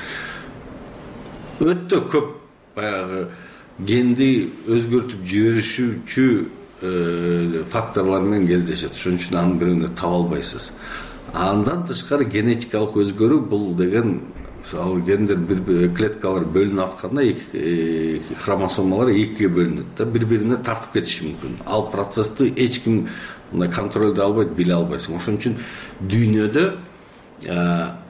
Өтө көп баягы генди өзгөртүп жиберишүүчү факторлор менен кездешет. Ошон үчүн анын бирөөнү таба албайсыз. Андан тышкары генетикалык өзгөрүү бул деген, мисалы, гендер бир клеткалар бөлүнүп атканда эки хромосомалар экиге бөлүнөт да, бири-бирине тартып кетиши мүмкүн. Ал процессти эч ким мындай контролдой албайт, биле албайсың. Ошон үчүн дүйнөдө,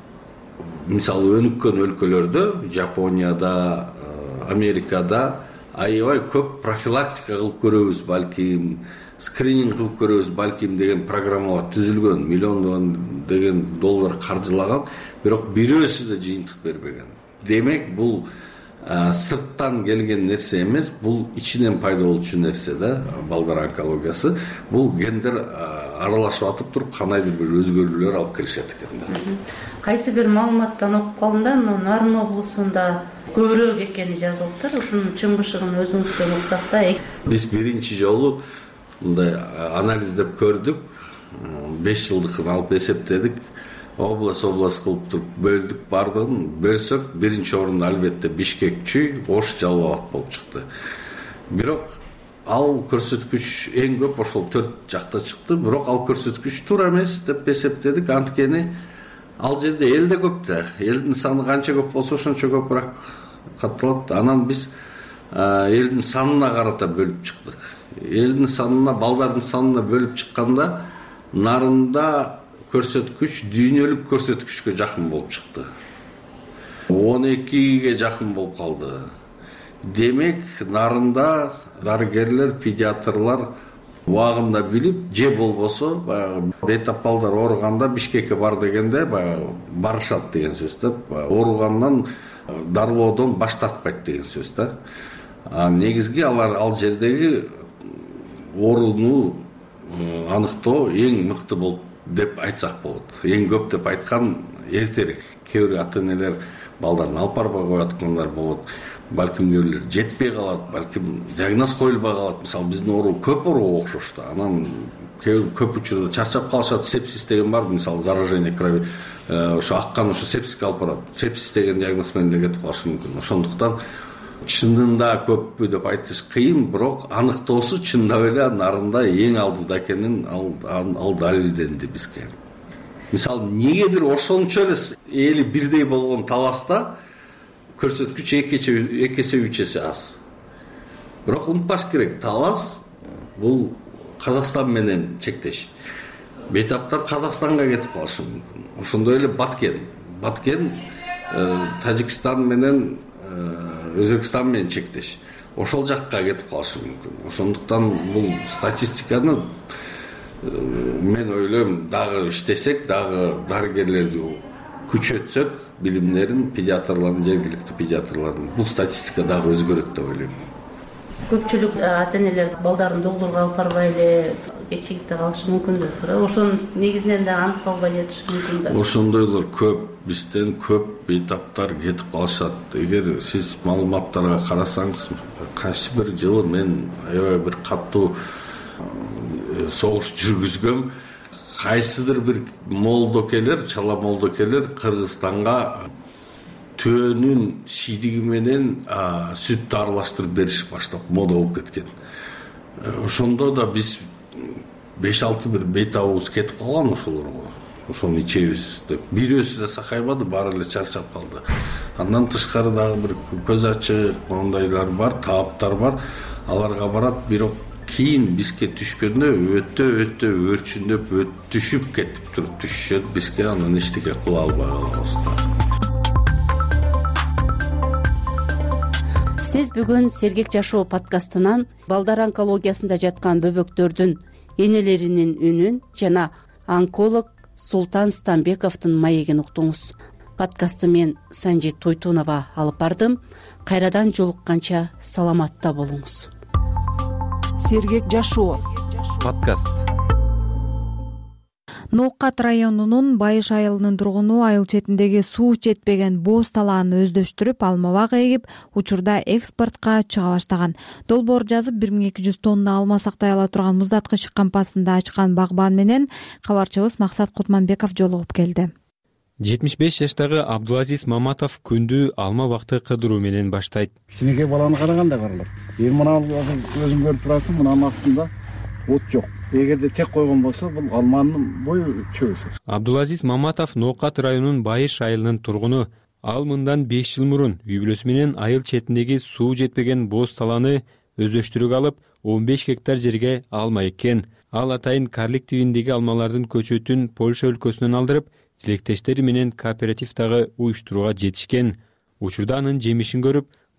мисалы, өнүккөн өлкөлөрдө, Жапонияда, Америкада аябай көп профилактика кылып көрөбүз, балким скрининг кылып көрөбүз балким деген программалар түзүлгөн, миллиондогон деген доллар каржылаган, бирок бирөөсү да жыйынтык бербеген. Демек бул сырттан келген нерсе эмес, бул ичинен пайда болчу нерсе да. Балдар онкологиясы бул гендер аралашып атып туруп кандайдыр бир өзгөрүүлөр алып келишет экен да. Кайсы бир маалыматтан окуп калдым да, Нарын облусунда көбүрөөк экени жазылыптыр. Ушунун чын бышыгын өзүңүздөн уксак да. Биз биринчи жолу мындай анализдеп көрдүк, беш жылдыкын алып эсептедик, область область кылып туруп бөлдүк, бардыгын бөлсөк биринчи орунда албетте Бишкек, Чүй, Ош, Жалал Абад болуп чыкты. Бирок ал көрсөткүч эң көп ошол төрт жакта чыкты, бирок ал көрсөткүч туура эмес деп эсептедик. Анткени ал жерде эл да көп да. Элдин саны канча көп болсо ошончо көбүрөөк катталат. Анан биз элдин санына карата бөлүп чыктык. Элдин санына, балдардын санына бөлүп чыкканда Нарында көрсөткүч дүйнөлүк көрсөткүчкө жакын болуп чыкты. он экиге жакын болуп калды. Демек, Нарында дарыгерлер, педиатрлар убагында билип, же болбосо баягы бейтап балдар ооруганда Бишкекке бар дегенде баягы барышат деген сөз да. Ооругандан дарылоодон баш тартпайт деген сөз да. А негизги алар ал жердеги ооруну аныктоо эң мыкты болуп деп айтсак болот. Эң көп деп айткан эртерээк. Кээ бир ата-энелер балдарын алып барбай коюп аткандар болот. Балким кээ бирлер жетпей калат, балким диагноз коюлбай калат. Мисалы биздин оору көп ооруга окшош да. Анан көп учурда чарчап калышат. Сепсис деген бар, мисалы заражение крови, ошо аккан ошо сепсиске алып барат. Сепсис деген диагноз менен эле кетип калышы мүмкүн. Ошондуктан чынында көппү деп айтыш кыйын, бирок аныктоосу чындап эле Нарында эң алдыда экенин ал ал далилденди бизге. Мисалы, негедир ошончо эле эли бирдей болгон Таласта көрсөткүч эки эсе үч эсе аз. Бирок унутпаш керек, Талас бул Казакстан менен чектеш. Бейтаптар Казакстанга кетип калышы мүмкүн. Ошондой эле Баткен. Баткен Тажикстан менен Өзбекстан менен чектеш. Ошол жакка кетип калышы мүмкүн. Ошондуктан бул статистиканы мен ойлойм, дагы иштесек, дагы дарыгерлерди күчөтсөк, билимдерин, педиатрлардын, жергиликтүү педиатрлардын, бул статистика дагы өзгөрөт деп ойлойм. Көпчүлүк ата-энелер балдарын доктурга алып барбай эле кечигип калышы мүмкүн да тура. Ошонун негизинен да аныкталбай жатышы мүмкүн да. Ошондойлор көп, бизден көп бейтаптар кетип калышат. Эгер сиз маалыматтарга карасаңыз, кайсы бир жылы мен аябай бир катуу согуш жүргүзгөм. Кайсыдыр бир молдокелер, чала молдокелер Кыргызстанга төөнүн шийдиги менен сүттү аралаштырып беришип баштап мода болуп кеткен. Ошондо да биз беш алты бир бейтабыбыз кетип калган ошолорго. Ошону ичебиз деп. Бирөөсү да сакайбады, баары эле чарчап калды. Андан тышкары дагы бир көз ачык мондайлар бар, тааптар бар. Аларга барат, бирок кийин бизге түшкөндө өтө өтө өрчүндөп түшүп кетип туруп түшүшөт бизге, анан эчтеке кыла албай калабыз. Сиз бүгүн Сергек жашоо подкастынан балдар онкологиясында жаткан бөбөктөрдүн энелеринин үнүн жана онколог Султан Станбековдун маегин уктуңуз. Подкастты мен Санжит Тойтунова алып бардым. Кайрадан жолукканча саламатта болуңуз. Сергек жашоо подкаст. Ноокат районунун Байыш айылынын тургуну айыл четиндеги суу жетпеген бооз талааны өздөштүрүп, алма бак эгип, учурда экспортко чыга баштаган. Долбоор жазып бир миң эки жүз тонна алма сактай ала турган муздаткыч кампасында ачкан багбан менен кабарчыбыз Максат Кутманбеков жолугуп келди. жетимиш беш жаштагы Абдулазиз Маматов күндү алма бакты кыдыруу менен баштайт. Кичинекей баланы караганда каралат. Эми мына өзүң көрүп турасың, мынанын астында от жок. Эгерде тек койгон болсо, бул алманын бою чөбүсү. Абдулазиз Маматов Ноокат районунун Байыш айылынын тургуну. Ал мындан беш жыл мурун үй бүлөсү менен айыл четиндеги суу жетпеген бооз талааны өздөштүрүүгө алып, он беш гектар жерге алма эккен. Ал атайын Карлик тибиндеги алмалардын көчөтүн Польша өлкөсүнөн алдырып, тилектештери менен кооператив дагы уюштурууга жетишкен. Учурда анын жемишин көрүп,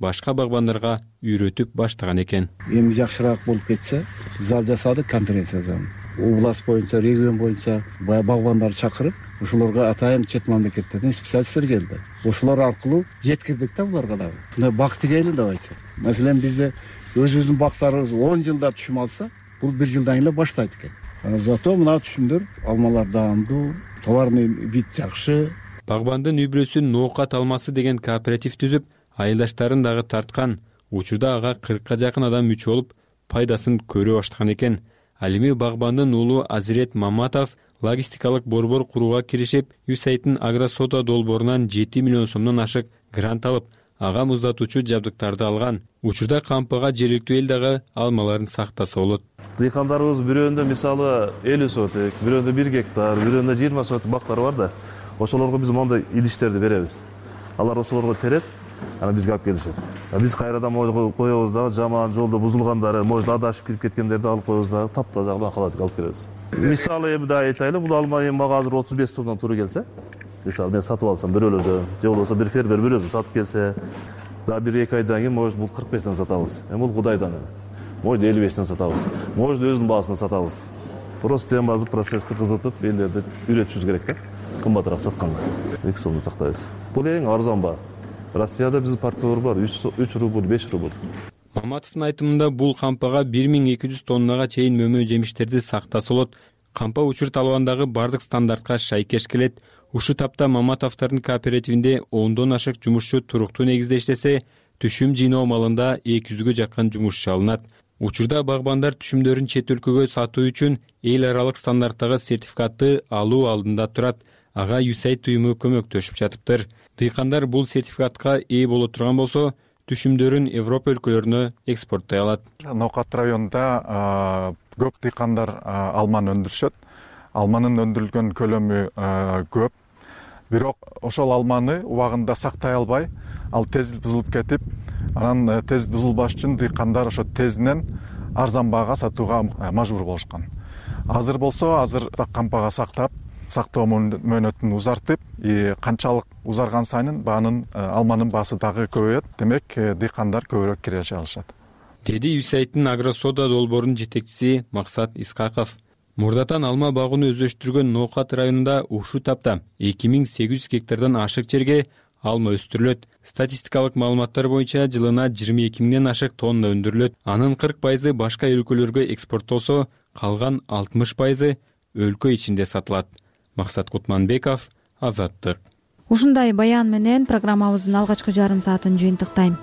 башка багбандарга үйрөтүп баштаган экен. Эми жакшыраак болуп кетсе, зал жасадык, конференция залы. Область боюнча, регион боюнча багбандарды чакырып, ошолорго атайын чет мамлекеттерден специалисттер келди. Ошолор аркылуу жеткирдик да буларга дагы. Мына бак тигейли деп айтат. Маселен бизде өзүбүздүн бактарыбыз он жылда түшүм алса, бул бир жылдан эле баштайт экен. Зато мына түшүмдөр алмалар даамдуу, товарный вид жакшы. Багбандын үй бүлөсү ноокат алмасы деген кооператив түзүп, айылдаштарын дагы тарткан. Учурда ага кыркка жакын адам мүчө болуп, пайдасын көрө баштаган экен. Ал эми багбандын уулу Азирет Маматов логистикалык борбор курууга киришип, Юсайттын агросода долбоорунан жети миллион сомдон ашык грант алып, ага муздатуучу жабдыктарды алган. Учурда кампага жергиликтүү эл дагы алмаларын сактаса болот. Дыйкандарыбыз бирөөндө мисалы элүү соток, бирөөндө бир гектар, бирөөндө жыйырма соток бактар бар да. Ошолорго биз мондай идиштерди беребиз. Алар ошолорго терет, ана бизге алып келишет. Биз кайрадан может коебуз дагы, жаман жолдо бузулгандары, может адашып кирип кеткендерди алып коебуз дагы, таптаза бакалатып алып келебиз. Мисалы эми да айтайлы, бул алма эми мага азыр отуз беш сомдон туура келсе, мисалы мен сатып алсам бирөөлөрдө, же болбосо бир фермер бирөөдөн сатып келсе, да бир эки айдан кийин может бул кырк бештен сатабыз. Эми бул Кудайдан. Может элүү бештен сатабыз. Может өзүнүн баасынан сатабыз. Просто эми азыр процессти кызытып, элдерди үйрөтүшүбүз керек да. Кымбатыраак сатканга эки сомдо сактайбыз. Бул эң арзан баа. Россияда биздин партиялар бар, үч рубль, беш рубль. Маматовдун айтымында бул кампага бир миң эки жүз тоннага чейин мөмө жемиштерди сактаса болот. Кампа учурт албандагы бардык стандартка шайкеш келет. Ушу тапта Маматовдордун кооперативинде ондон ашык жумушчу туруктуу негизде иштесе, түшүм жыйноо малында эки жүзгө жакын жумушчу алынат. Учурда багбандар түшүмдөрүн чет өлкөгө сатуу үчүн эл аралык стандарттагы сертификатты алуу алдында турат. Ага Юсайт уюму көмөктөшүп жатыптыр. Дыйкандар бул сертификатка ээ боло турган болсо, түшүмдөрүн Европа өлкөлөрүнө экспорттой алат. Ноокат районунда көп дыйкандар алманы өндүрүшөт. Алманын өндүрүлгөн көлөмү көп. Бирок ошол алманы убагында сактай албай, ал тез бузулуп кетип, анан тез бузулбаш үчүн дыйкандар ошо тезинен арзан баага сатууга мажбур болушкан. Азыр болсо, азыр кампага сактап, сактоо мөөнөтүн узартып, канчалык узарган сайын баанын алманын баасы дагы көбөйөт. Демек, дыйкандар көбүрөөк киреше алышат. Деди Юсайттын агросода долбоорунун жетекчиси Максат Исхаков. Мурдатан алма багууну өздөштүргөн Ноокат районунда ушу тапта эки миң сегиз жүз гектардан ашык жерге алма өстүрүлөт. Статистикалык маалыматтар боюнча жылына жыйырма эки миңден ашык тонна өндүрүлөт. Анын кырк пайызы башка өлкөлөргө экспорттолсо, калган алтымыш пайызы өлкө ичинде сатылат. Максат Кутманбеков, Азаттык. Ушундай баян менен программабыздын алгачкы жарым саатын жыйынтыктайм.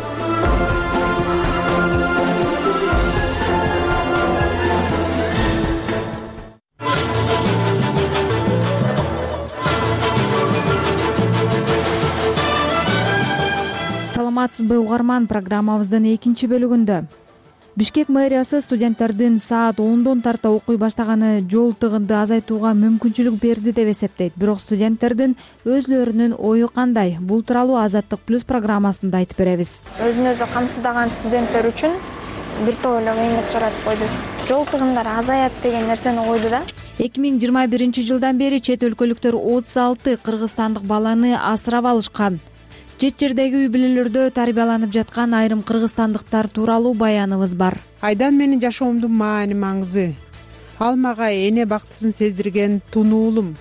Саламатсызбы угарман, программабыздын экинчи бөлүгүндө Бишкек мэриясы студенттердин саат ондон тарта окуй баштаганы жол тыгынды азайтууга мүмкүнчүлүк берди деп эсептейт. Бирок студенттердин өзлөрүнүн ою кандай? Бул тууралуу Азаттык плюс программасында айтып беребиз. Өзүн өзү камсыздаган студенттер үчүн бир топ эле кыйынчылык жаратып койду. Жол тыгындары азаят деген нерсени койду да. эки миң жыйырма биринчи жылдан бери чет өлкөлүктөр отуз алты кыргызстандык баланы асырап алышкан. Чет жердеги үй бүлөлөрдө тарбияланып жаткан айрым кыргызстандыктар тууралуу баяныбыз бар. Айдан менин жашоомдун маани маңызы. Ал мага эне бактысын сездирген тунуулум.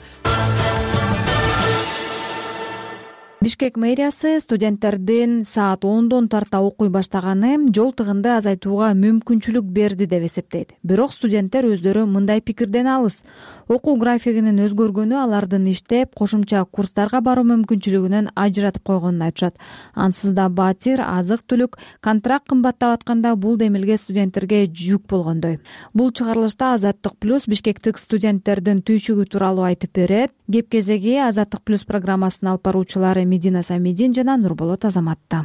Бишкек мэриясы студенттердин саат ондон тарта окуй баштаганы жол тыгынды азайтууга мүмкүнчүлүк берди деп эсептейт. Бирок студенттер өздөрү мындай пикирден алыс. Окуу графигинин өзгөргөнү алардын иштеп, кошумча курстарга баруу мүмкүнчүлүгүнөн ажыратып койгонун айтышат. Ансыз да батир, азык-түлүк, контракт кымбаттап атканда бул демилге студенттерге жүк болгондой. Бул чыгарылышта Азаттык плюс бишкектик студенттердин түйшүгү тууралуу айтып берет. Кеп кезеги Азаттык плюс программасынын алып баруучулары Медина Самидин жана Нурболот Азаматта.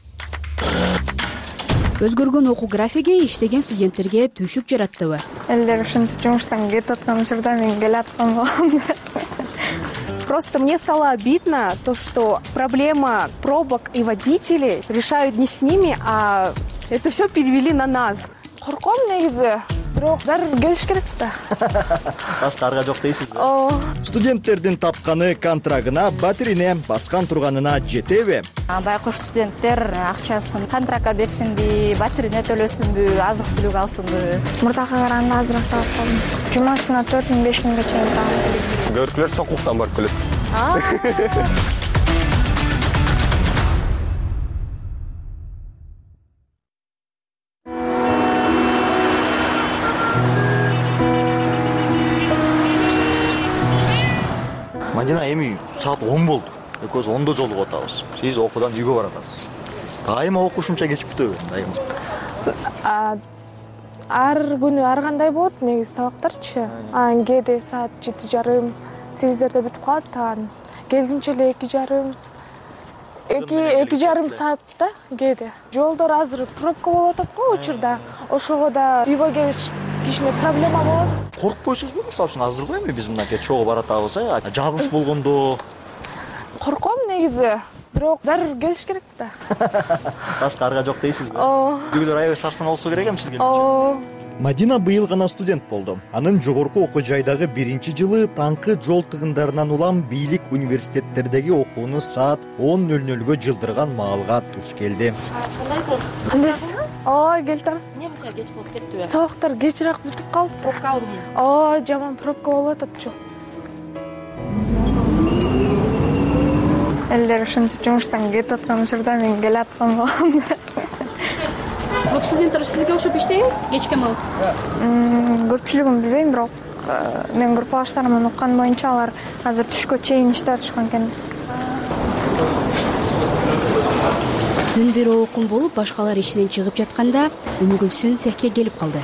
Өзгөргөн окуу графиги иштеген студенттерге түйшүк жараттыбы? Элдер ушинтип жумуштан кетип аткан учурда мен келаткан болом. Просто мне стало обидно то, что проблема пробок и водителей решают не с ними, а это все перевели на нас. Корком негизи бирок баары бир келиш керек да. Башка арга жок дейсизби? Ооба. Студенттердин тапканы контрагына, батирине баскан турганына жетеби? Байкуш студенттер акчасын контрактка берсинби, батирине төлөсүнбү, азык түлүк алсынбы? Мурдага караганда азыраак таап калдым. Жумасына төрт миң беш миңге чейин таап. Көркүлөр сокуктан барып келет. Мадина, эми саат он болду. Экөөбүз ондо жолугуп атабыз. Сиз окуудан үйгө баратасыз. Дайыма окуу ушунча кеч бүтөбү? Дайыма. Ар күнү ар кандай болот негизи сабактарчы. Анан кээде саат жети жарым, сегиздерде бүтүп калат, анан келгенче эле эки жарым, эки эки жарым саатта кээде. Жолдор азыр пробка болуп атат го учурда. Ошого да үйгө келиш кичине проблема болот. Коркпойсузбу? Мисалы үчүн азыр го эми биз мынакей чогуу баратабыз, э, жалгыз болгондо. Корком негизи, бирок баары бир келиш керек да. Башка арга жок дейсизби? Ооба. Бүгүлөр аябай сарсанаа болсо керек эми сизге. Ооба. Мадина быйыл гана студент болду. Анын жогорку окуу жайдагы биринчи жылы таңкы жол тыгындарынан улам бийлик университеттердеги окууну саат он нөл нөлгө жылдырган маалга туш келди. Кандайсыз? Ооба, келдим. Эмне мынча кеч болуп кеттиби? Сабактар кечирээк бүтүп калды. Пробка болду. Ооба, жаман пробка болуп ататчу. Элдер ушинтип жумуштан кетип аткан учурда мен келаткан болом. Көп студенттер сизге окшоп иштейби? Кечке маал? Көпчүлүгүн билбейм, бирок мен группалаштарымдан уккан боюнча алар азыр түшкө чейин иштеп атышкан экен. Түн бир окун болуп, башкалар ишинен чыгып жатканда Үмүгүлсүн цехке келип калды.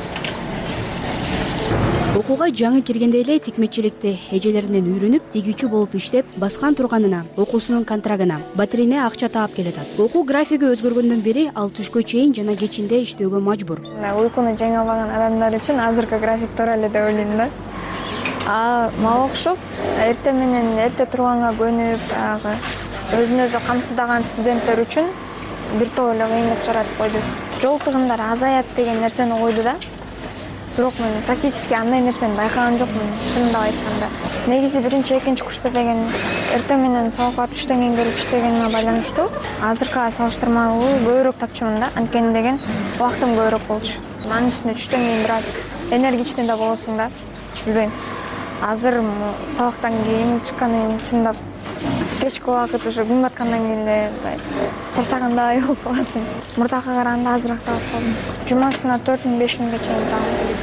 Окууга жаңы киргенде эле тикмечиликти эжелеринен үйрөнүп, тигүүчү болуп иштеп, баскан турганына, окуусунун контрагына, батирине акча таап келатат. Окуу графиги өзгөргөндөн бери ал түшкө чейин жана кечинде иштөөгө мажбур. Уйкуну жеңе албаган адамдар үчүн азыркы график туура эле деп ойлойм да. А мага окшоп, эрте менен эрте турганга көнүп, баягы өзүн өзү камсыздаган студенттер үчүн бир топ эле кыйынчылык жаратып койду. Жол тыгындары азаят деген нерсени койду да. Бирок мен практически андай нерсени байкаган жокмун, чынында айтканда. Негизи биринчи, экинчи курста деген эрте менен сабакка түштөн кийин келип иштегениме байланыштуу. Азыркыга салыштырмалуу көбүрөөк тапчумун да, анткени деген убактым көбүрөөк болчу. Анын үстүнө түштөн кийин бир аз энергичный да болосуң да. Билбейм. Азыр сабактан кийин чыккандан кийин чындап кечки убакыт уже күн баткандан кийин эле чарчагандай болуп каласың. Мурдага караганда азыраак таап калдым. Жумасына төрт миң беш миңге чейин таап.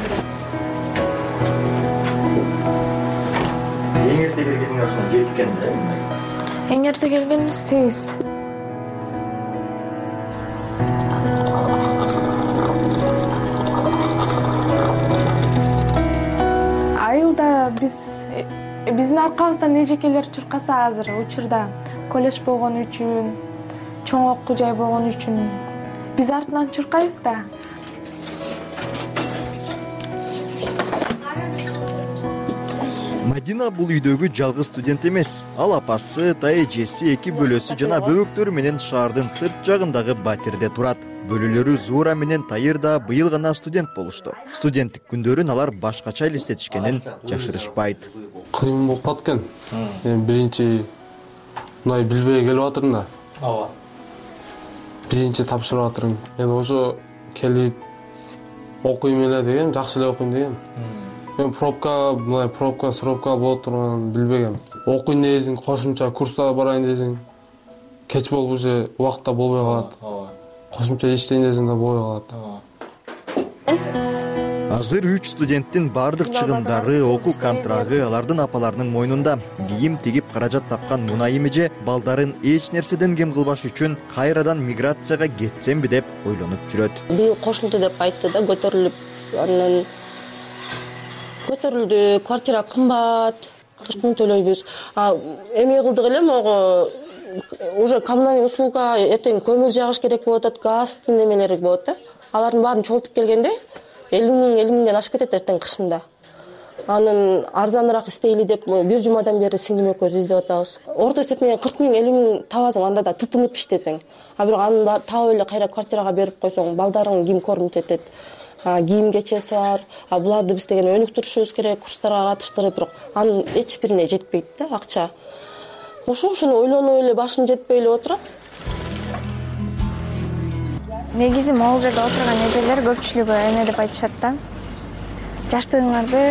Эң эрте келгениңер ошо жети экен да. Эң эрте келгенибиз сегиз. Айылда биз биздин аркабыздан эжекелер чуркаса азыр учурда колледж болгон үчүн, чоң окуу жай болгон үчүн биз артынан чуркайбыз да. Мадина бул үйдөгү жалгыз студент эмес. Ал апасы, эжеси, эки бөлөсү жана бөбөктөрү менен шаардын сырт жагындагы батирде турат. Бөлөлөрү Зуура менен Тайыр да быйыл гана студент болушту. Студенттик күндөрүн алар башкача элестетишкенин жашырышпайт. Кыйын болуп калат экен. Мен биринчи мындай билбей келип атырмын да. Ооба. Биринчи тапшырып атырмын. Мен ошо келип окуйм эле деген, жакшы эле окуйм деген. Мен пробка, мындай пробка, сробка болот турганын билбегем. Окуйм десең, кошумча курста барайын десең, кеч болуп уже убакытта болбой калат. Кошумча иштейин десең да болбой калат. Азыр үч студенттин бардык чыгымдары, окуу контрагы алардын апаларынын мойнунда. Кийим тигип каражат тапкан мунайым эже балдарын эч нерседен кем кылбаш үчүн кайрадан миграцияга кетсемби деп ойлонуп жүрөт. Быйыл кошулду деп айтты да, көтөрүлүп, анан көтөрүлдү, квартира кымбат, кырк миң төлөйбүз. А эме кылдык эле могу уже коммунальный услуга, эртең көмүр жагыш керек болуп атат, газдын немелери болот да. Алардын баарын чогултуп келгенде элүү миң элүү миңден ашып кетет эртең кышында. Анын арзаныраак иштейли деп бир жумадан бери сиңдим экөөбүз издеп атабыз. Орто эсеп менен кырк миң элүү миң табасың, анда да тытынып иштесең. А бирок анын таап эле кайра квартирага берип койсоң, балдарың ким көрүнүп кетет. кийим кечеси бар, буларды биз деген өнүктүрүшүбүз керек, курстарга катыштырып, бирок анын эч бирине жетпейт да акча. Ошо ошону ойлонуп эле башым жетпей эле отурат. Негизи могул жерде отурган эжелер көпчүлүгү эме деп айтышат да. Жаштыгыңарды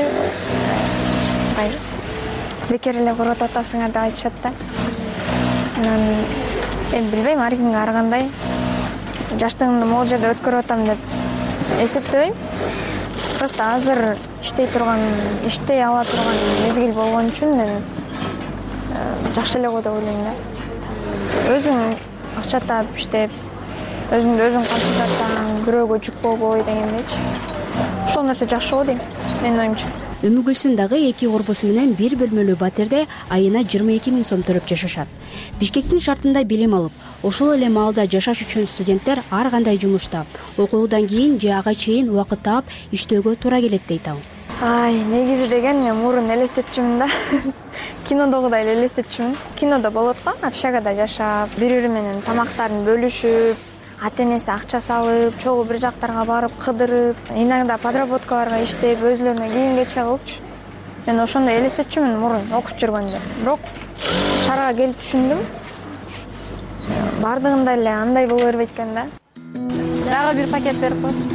бекер эле куруп атасыңар деп айтышат да. Анан эми билбейм, ар кимге ар кандай. Жаштыгымды могул жерде өткөрүп атам деп эсептебейм. Просто азыр иштей турган, иштей ала турган мезгил болгон үчүн мен жакшы эле го деп ойлойм да. Өзүң акча таап иштеп, өзүңдү өзүң камсыздасаң, бирөөгө жүк болбой дегендейчи. Ошол нерсе жакшы го дейм, менин оюмча. Өмүгүлсүн дагы эки корпусу менен бир бөлмөлүү батирде айына жыйырма эки миң сом төлөп жашашат. Бишкектин шартында билим алып, ошол эле маалда жашаш үчүн студенттер ар кандай жумушта, окуудан кийин же ага чейин убакыт таап иштөөгө туура келет дейт ал. Ай, негизи деген мен мурун элестетчүмүн да. Кинодогудай эле элестетчүмүн. Кинодо болот го, общагада жашап, бири-бири менен тамактарын бөлүшүп, ата-энеси акча салып, чогуу бир жактарга барып кыдырып, иногда подработкаларга иштеп, өзүлөрүнө кийим кече кылыпчы. Мен ошондой элестетчүмүн мурун окуп жүргөндө. Бирок шаарга келип түшүндүм. Бардыгында эле андай боло бербейт экен да. Дагы бир пакет берип коесуң.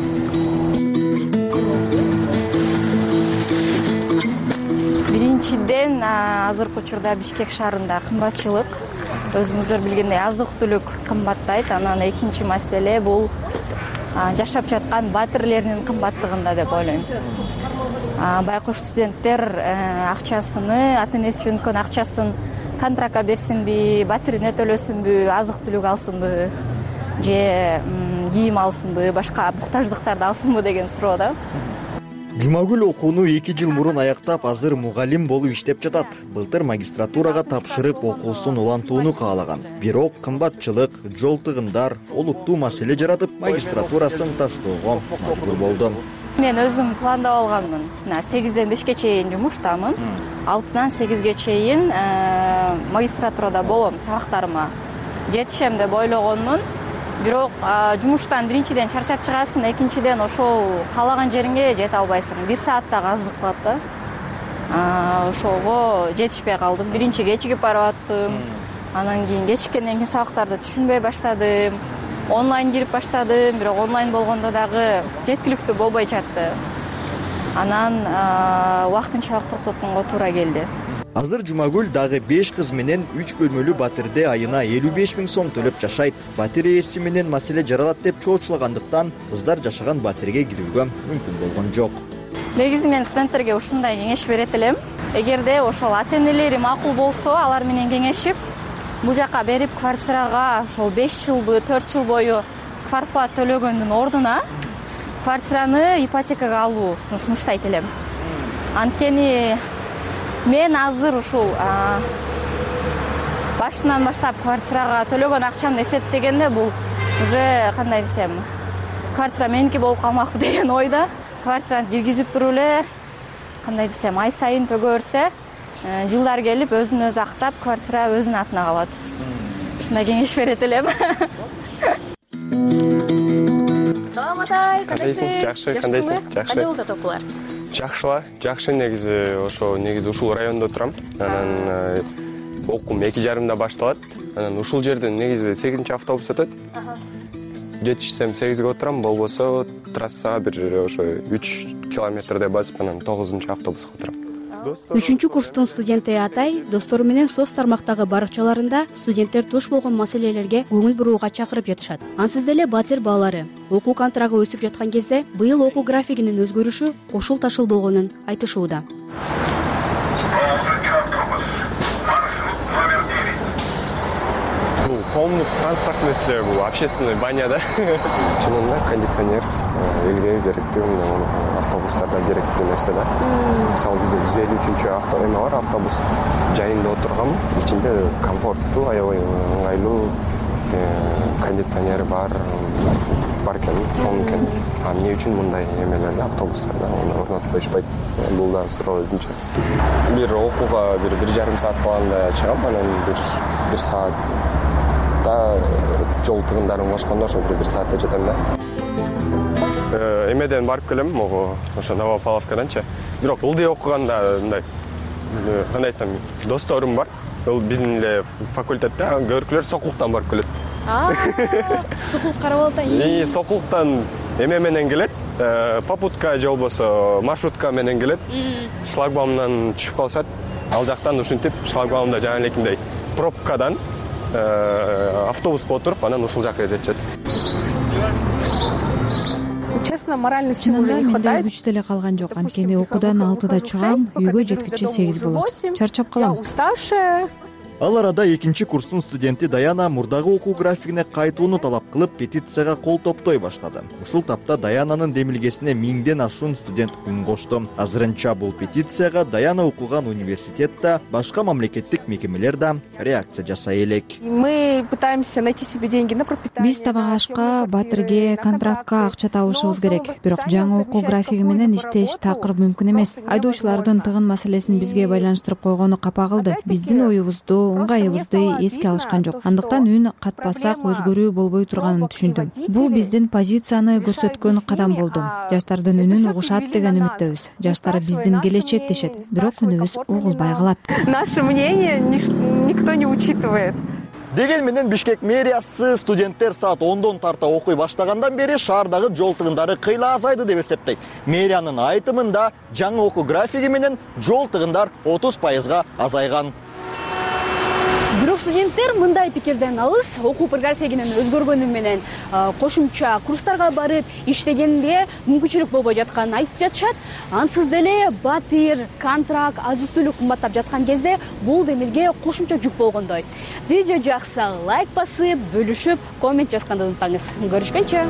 Биринчиден, азыркы учурда Бишкек шаарында кымбатчылык, өзүңүздөр билгендей азык-түлүк кымбаттайт. Анан экинчи маселе бул жашап жаткан батирлердин кымбаттыгында деп ойлойм. Байкуш студенттер акчасыны, ата-энеси жөнөткөн акчасын контрактка берсинби, батирине төлөсүнбү, азык-түлүк алсынбы, же кийим алсынбы, башка муктаждыктарды алсынбы деген суроо да. Жумагүл окууну эки жыл мурун аяктап, азыр мугалим болуп иштеп жатат. Былтыр магистратурага тапшырып окуусун улантууну каалаган. Бирок кымбатчылык, жол тыгындар, олуттуу маселе жаратып, магистратурасын таштоого мажбур болду. Мен өзүм пландап алганмын. сегизден бешке чейин жумуштамын. алтыдан сегизге чейин магистратурада болом, сабактарыма жетишем деп ойлогонмун. Бирок жумуштан биринчиден чарчап чыгасың, экинчиден ошол каалаган жериңе жете албайсың. Бир сааттагы аздык кылат да. Ошого жетишпей калдым. Биринчи кечигип барып аттым. Анан кийин кечиккенден кийин сабактарды түшүнбөй баштадым. Онлайн кирип баштадым, бирок онлайн болгондо дагы жеткиликтүү болбой жатты. Анан убактынчалык токтотконго туура келди. Азыр Жумагүл дагы беш кыз менен үч бөлмөлүү батирде айына элүү беш миң сом төлөп жашайт. Батир ээси менен маселе жаралат деп чоочулагандыктан кыздар жашаган батирге кирүүгө мүмкүн болгон жок. Негизи мен студенттерге ушундай кеңеш берет элем. Эгерде ошол ата-энелери макул болсо, алар менен кеңешип, бул жака берип квартирага ошол беш жылбы, төрт жыл бою квартплата төлөгөндүн ордуна квартираны ипотекага алуусун сунуштайт элем. Анткени мен азыр ушул башынан баштап квартирага төлөгөн акчамды эсептегенде бул уже кандай десем, квартира меники болуп калмакпы деген ойда. Квартираны киргизип туруп эле, кандай десем, ай сайын төгө берсе, жылдар келип өзүн өзү актап, квартира өзүнүн атына калат. Ушундай кеңеш берет элем. Салам атай, кандайсың? Жакшы, кандайсың? Жакшы. Кандай болду окуулар? Жакшыла, жакшы негизи ошо негизи ушул райондо турам. Анан окуум эки жарымда башталат. Анан ушул жерден негизи сегизинчи автобус өтөт. Жетишсем сегизге отурам, болбосо трассага бир ошо үч километрдей басып, анан тогузунчу автобуска отурам. Үчүнчү курстун студенти Атай достору менен соц тармактагы баракчаларында студенттер туш болгон маселелерге көңүл бурууга чакырып жатышат. Ансыз деле батир баалары окуу контрагы өсүп жаткан кезде быйыл окуу графигинин өзгөрүшү кошул ташыл болгонун айтышууда. Бул коомдук транспорт маселе, бул общественный баня да. Чынында кондиционер элге керектүү, автобустарда керектүү нерсе да. Мисалы бизде жүз элүү үчүнчү автобус бар, автобус жайында отурган, ичинде комфорттуу, аябай ыңгайлуу кондиционери бар, бар экен, сонун экен. А эмне үчүн мындай эмелерди автобустарда орнотуп коюшпайт? Бул да суроо өзүнчө. Бир окууга бир бир жарым саат калганда чыгам, анан бир бир саат жол тыгындарын кошкондо ошо бир бир саатта жетем да. эмеден барып келем, могу ошо Новопавловкаданчы. Бирок ылдый окуганда мындай кандай десем, досторум бар. Бул биздин эле факультетте көркүлөр Сокулуктан барып келет. Сокулук карап атат. И Сокулуктан эме менен келет, попутка же болбосо маршрутка менен келет. Шлагбаумдан түшүп калышат. Ал жактан ушинтип шлагбаумда жана элекиндей пробкадан автобуска отуруп, анан ушул жака жетишет. Честно, моральных сил уже не хватает. Күч деле калган жок. Анткени окуудан алтыда чыгам, үйгө жеткиче сегиз болот. Чарчап калам. Я уставшая. Ал арада экинчи курстун студенти Даяна мурдагы окуу графигине кайтууну талап кылып, петицияга кол топтой баштады. Ушул тапта Даянанын демилгесине миңден ашуун студент үн кошту. Азырынча бул петицияга Даяна окуган университет да, башка мамлекеттик мекемелер да реакция жасай элек. Мы пытаемся найти себе деньги на пропитание. Биз табагашка, батирге, контрактка акча табышыбыз керек. Бирок жаңы окуу графиги менен иштеш такыр мүмкүн эмес. Айдоочулардын тыгын маселесин бизге байланыштырып койгону капа кылды. Биздин оюбузду, ыңгайыбызды эске алышкан жок. Андыктан үн катпасак өзгөрүү болбой турганын түшүндүм. Бул биздин позицияны көрсөткөн кадам болду. Жаштардын үнүн угушат деген үмүттөбүз. Жаштар биздин келечек дешет, бирок үнүбүз угулбай калат. Наше мнение никто не учитывает. Деген менен Бишкек мэриясы студенттер саат ондон тарта окуй баштагандан бери шаардагы жол тыгындары кыйла азайды деп эсептейт. Мэриянын айтымында жаңы окуу графиги менен жол тыгындар отуз пайызга азайган. Бирок студенттер мындай пикирден алыс, окуу графигинин өзгөргөнү менен кошумча курстарга барып иштегенде мүмкүнчүлүк болбой жатканын айтып жатышат. Ансыз деле батир, контракт, азык-түлүк кымбаттап жаткан кезде бул демилге кошумча жүк болгондой. Видео жакса лайк басып, бөлүшүп, коммент жазганды унутпаңыз. Көрүшкөнчө.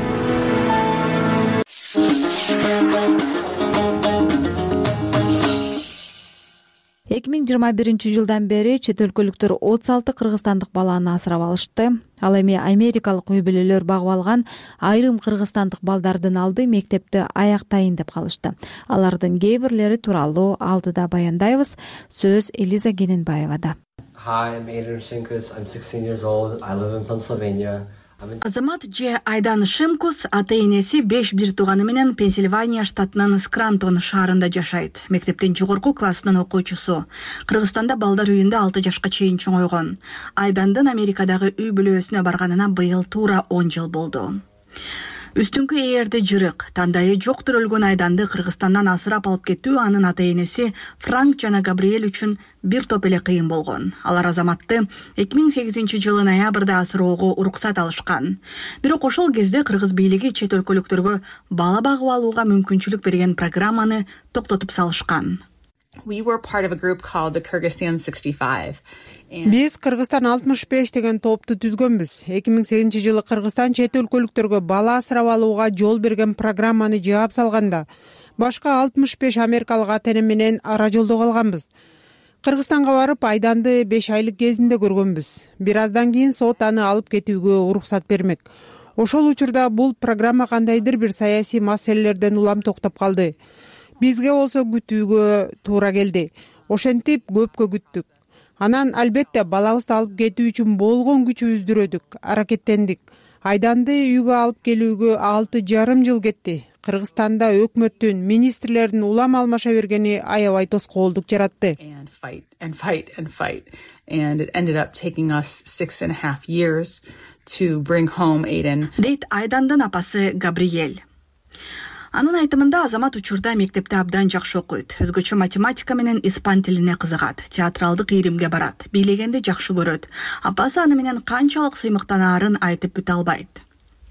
эки миң жыйырма биринчи жылдан бери чет өлкөлүктөр отуз алты кыргызстандык баланы асырап алышты. Ал эми америкалык үй бүлөлөр багып алган айрым кыргызстандык балдардын алды мектепти аяктайын деп калышты. Алардын кээ бирлери тууралуу алдыда баяндайбыз. Сөз Элиза Гененбаевада. Hi, I'm Adrian Shinkus. I'm sixteen years old. I live in Pennsylvania. Азамат же Айдан Шимкус ата-энеси беш бир тууганы менен Пенсильвания штатынын Скрантон шаарында жашайт. Мектептин жогорку классынын окуучусу. Кыргызстанда балдар үйүндө алты жашка чейин чоңойгон. Айдандын Америкадагы үй бүлөсүнө барганына быйыл туура он жыл болду. Үстүңкү ээрди жырык, тандайы жок төрөлгөн Айданды Кыргызстандан асырап алып кетүү анын ата-энеси Франк жана Габриэль үчүн бир топ эле кыйын болгон. Алар Азаматты эки миң сегизинчи жылы ноябрда асыроого уруксат алышкан. Бирок ошол кезде кыргыз бийлиги чет өлкөлүктөргө бала багып алууга мүмкүнчүлүк берген программаны токтотуп салышкан. We were part of a group called the Kyrgyzstan sixty-five. Биз Кыргызстан алтымыш беш деген топту түзгөнбүз. эки миң сегизинчи жылы Кыргызстан чет өлкөлүктөргө бала асырап алууга жол берген программаны жаап салганда, башка алтымыш беш америкалык ата-эне менен ара жолдо калганбыз. Кыргызстанга барып Айданды беш айлык кезинде көргөнбүз. Бир аздан кийин сот аны алып кетүүгө уруксат бермек. Ошол учурда бул программа кандайдыр бир саясий маселелерден улам токтоп калды. Бизге болсо күтүүгө туура келди. Ошентип көпкө күттүк. Анан албетте балабызды алып кетүү үчүн болгон күчүбүздү үрөдүк, аракеттендик. Айданды үйгө алып келүүгө алты жарым жыл кетти. Кыргызстанда өкмөттүн, министрлердин улам алмаша бергени аябай тоскоолдук жаратты. And fight and fight and fight. And it ended up taking us six and a half years to bring home Aiden. Дейт Айдандын апасы Габриэль. Анын айтымында Азамат учурда мектепте абдан жакшы окуйт. Өзгөчө математика менен испан тилине кызыгат. Театралдык ийримге барат. Бийлегенди жакшы көрөт. Апасы аны менен канчалык сыймыктанаарын айтып бүтө албайт.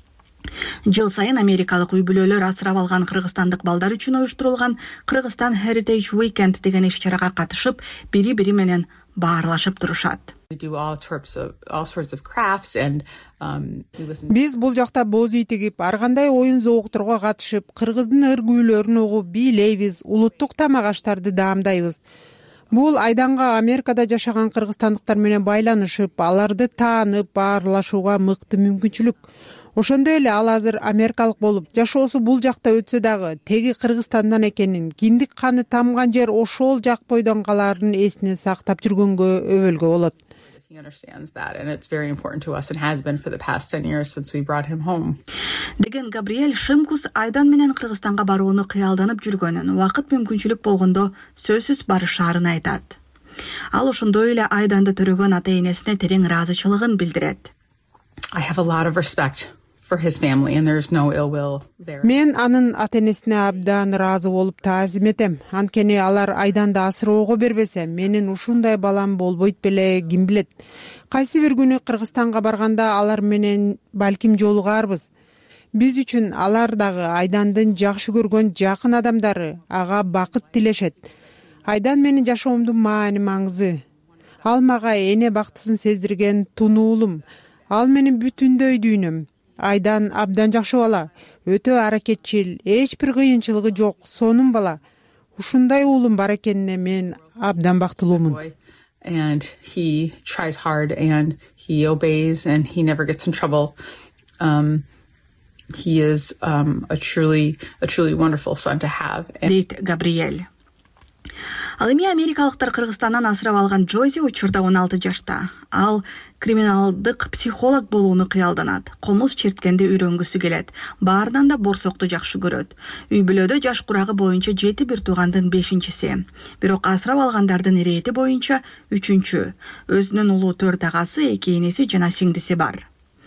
Жыл сайын америкалык үй бүлөлөр асырап алган кыргызстандык балдар үчүн уюштурулган Кыргызстан Heritage Weekend деген иш-чарага катышып, бири-бири менен баарлашып турушат. Биз бул жакта боз үй тигип, ар кандай оюн зоокторго катышып, кыргыздын ыр күүлөрүн угуп, бийлейбиз, улуттук тамак аштарды даамдайбыз. Бул Айданга Америкада жашаган кыргызстандыктар менен байланышып, аларды таанып, баарлашууга мыкты мүмкүнчүлүк. Ошондой эле ал азыр америкалык болуп, жашоосу бул жакта өтсө дагы теги Кыргызстандан экенин, киндик каны тамган жер ошол жак бойдон калаарын эсине сактап жүргөнгө өбөлгө болот. He understands that, and it's very important to us and has been for the past ten years since we brought him home. Деген Габриэль Шымкус Айдан менен Кыргызстанга барууну кыялданып жүргөнүн, убакыт мүмкүнчүлүк болгондо сөзсүз барышаарын айтат. Ал ошондой эле Айданды төрөгөн ата-энесине терең ыраазычылыгын билдирет. I have a lot of respect for his family and there's no ill will there. Мен анын ата-энесине абдан ыраазы болуп таазим этем. Анткени алар Айданды асыроого бербесе, менин ушундай балам болбойт беле, ким билет. Кайсы бир күнү Кыргызстанга барганда алар менен балким жолугаарбыз. Биз үчүн алар дагы Айдандын жакшы көргөн жакын адамдары, ага бакыт тилешет. Айдан менин жашоомдун маани маңызы. Ал мага эне бактысын сездирген тунуулум. Ал менин бүтүндөй дүйнөм. Айдан абдан жакшы бала, өтө аракетчил, эч бир кыйынчылыгы жок, сонун бала. Ушундай уулум бар экенине мен абдан бактылуумун. And he tries hard and he obeys and he never gets in trouble. Um, he is um, a truly a truly wonderful son to have. Дейт Габриэль. Ал эми америкалыктар Кыргызстандан асырап алган Джози учурда он алты жашта. Ал криминалдык психолог болууну кыялданат. Комуз черткенди үйрөнгүсү келет. Баарынан да борсокту жакшы көрөт. Үй бүлөдө жаш курагы боюнча жети бир туугандын бешинчиси. Бирок асырап алгандардын ирети боюнча үчүнчү. Өзүнүн улуу төрт агасы, эки энеси жана сиңдиси бар.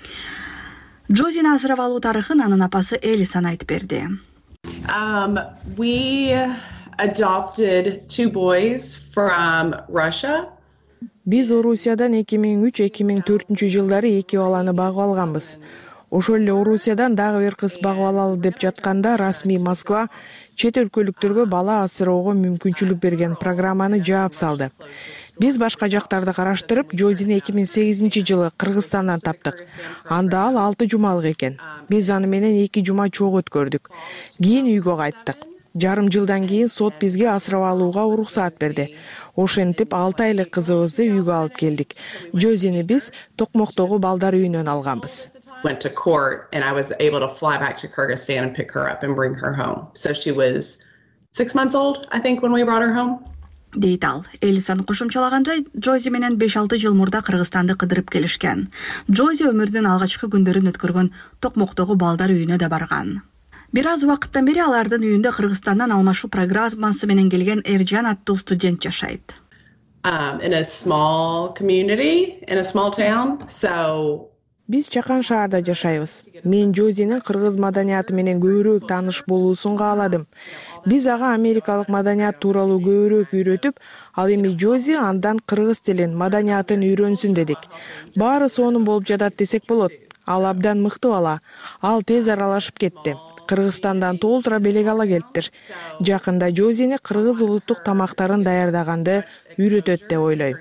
Джозини асырап алуу тарыхын анын апасы Элисан айтып берди. Um, we adopted two boys from Russia. Биз Орусиядан эки миң үч эки миң төртүнчү жылдары эки баланы багып алганбыз. Ошол эле Орусиядан дагы бир кыз багып алалы деп жатканда расмий Москва чет өлкөлүктөргө бала асыроого мүмкүнчүлүк берген программаны жаап салды. Биз башка жактарды караштырып, Джозини эки миң сегизинчи жылы Кыргызстандан таптык. Анда ал алты жумалык экен. Биз аны менен эки жума чогуу өткөрдүк. Кийин үйгө кайттык. Жарым жылдан кийин сот бизге асырап алууга уруксаат берди. Ошентип алты айлык кызыбызды үйгө алып келдик. Джозини биз Токмоктогу балдар үйүнөн алганбыз. Went to court and I was able to fly back to Kyrgyzstan and pick her up and bring her home. So she was six months old, I think, when we brought her home. Дейт ал. Элисан кошумчалагандай, Джози менен беш алты жыл мурда Кыргызстанды кыдырып келишкен. Джози өмүрүнүн алгачкы күндөрүн өткөргөн Токмоктогу балдар үйүнө да барган. Бир аз убакыттан бери алардын үйүндө Кыргызстандан алмашуу программасы менен келген Эржан аттуу студент жашайт. Um, in a small community, in a small town, so Биз чакан шаарда жашайбыз. Мен Джозинин кыргыз маданияты менен көбүрөөк тааныш болуусун кааладым. Биз ага америкалык маданият тууралуу көбүрөөк үйрөтүп, ал эми Джози андан кыргыз тилин, маданиятын үйрөнсүн дедик. Баары сонун болуп жатат десек болот. Ал абдан мыкты бала. Ал тез аралашып кетти. Кыргызстандан толтура белек ала келиптир. Жакында Джозини кыргыз улуттук тамактарын даярдаганды үйрөтөт деп ойлойм.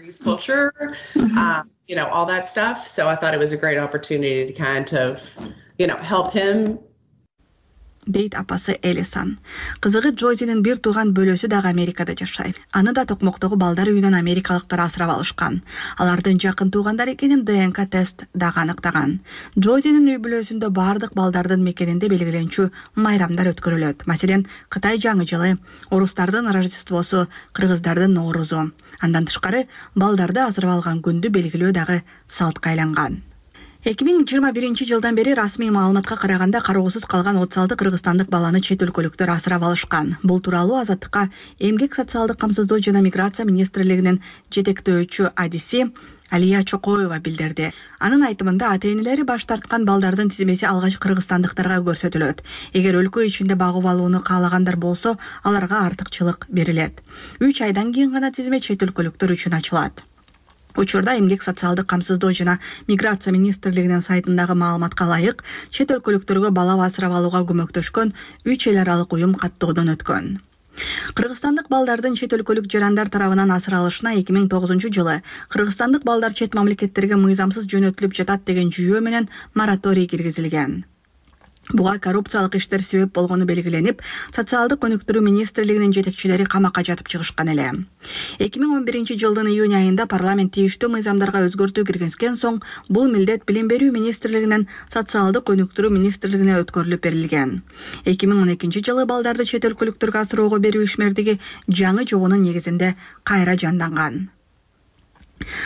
You know, all that stuff. So I thought it was a great opportunity to kind of, you know, help him. Дейт апасы Элисан. Кызыгы Джозинин бир тууган бөлөсү дагы Америкада жашайт. Аны да Токмоктогу балдар үйүнөн америкалыктар асырап алышкан. Алардын жакын туугандар экенин ДНК тест дагы аныктаган. Джозинин үй бүлөсүндө бардык балдардын мекенинде белгиленчү майрамдар өткөрүлөт. Маселен, Кытай жаңы жылы, орустардын Рождествосу, кыргыздардын Ноорузу. Андан тышкары балдарды асырап алган күндү белгилөө дагы салтка айланган. эки миң жыйырма биринчи жылдан бери расмий маалыматка караганда кароосуз калган отуз алты кыргызстандык баланы чет өлкөлүктөр асырап алышкан. Бул тууралуу Азаттыкка Эмгек социалдык камсыздоо жана миграция министрлигинин жетектөөчү адиси Алия Чокоева билдирди. Анын айтымында ата-энелери баш тарткан балдардын тизмеси алгач кыргызстандыктарга көрсөтүлөт. Эгер өлкө ичинде багып алууну каалагандар болсо, аларга артыкчылык берилет. үч айдан кийин гана тизме чет өлкөлүктөр үчүн ачылат. Учурда Эмгек социалдык камсыздоо жана миграция министрлигинин сайтындагы маалыматка ылайык, чет өлкөлүктөргө бала асырап алууга көмөктөшкөн үч эл аралык уюм каттоодон өткөн. Кыргызстандык балдардын чет өлкөлүк жарандар тарабынан асыралышына эки миң тогузунчу жылы Кыргызстандык балдар чет мамлекеттерге мыйзамсыз жөнөтүлүп жатат деген жүйөө менен мораторий киргизилген. Буга коррупциялык иштер себеп болгону белгиленип, социалдык өнүктүрүү министрлигинин жетекчилери камакка жатып чыгышкан эле. эки миң он биринчи жылдын июнь айында парламент тийиштүү мыйзамдарга өзгөртүү киргизген соң, бул милдет билим берүү министрлигинен социалдык өнүктүрүү министрлигине өткөрүлүп берилген. эки миң он экинчи жылы балдарды чет өлкөлүктөргө асыроого берүү ишмердиги жаңы жобонун негизинде кайра жанданган.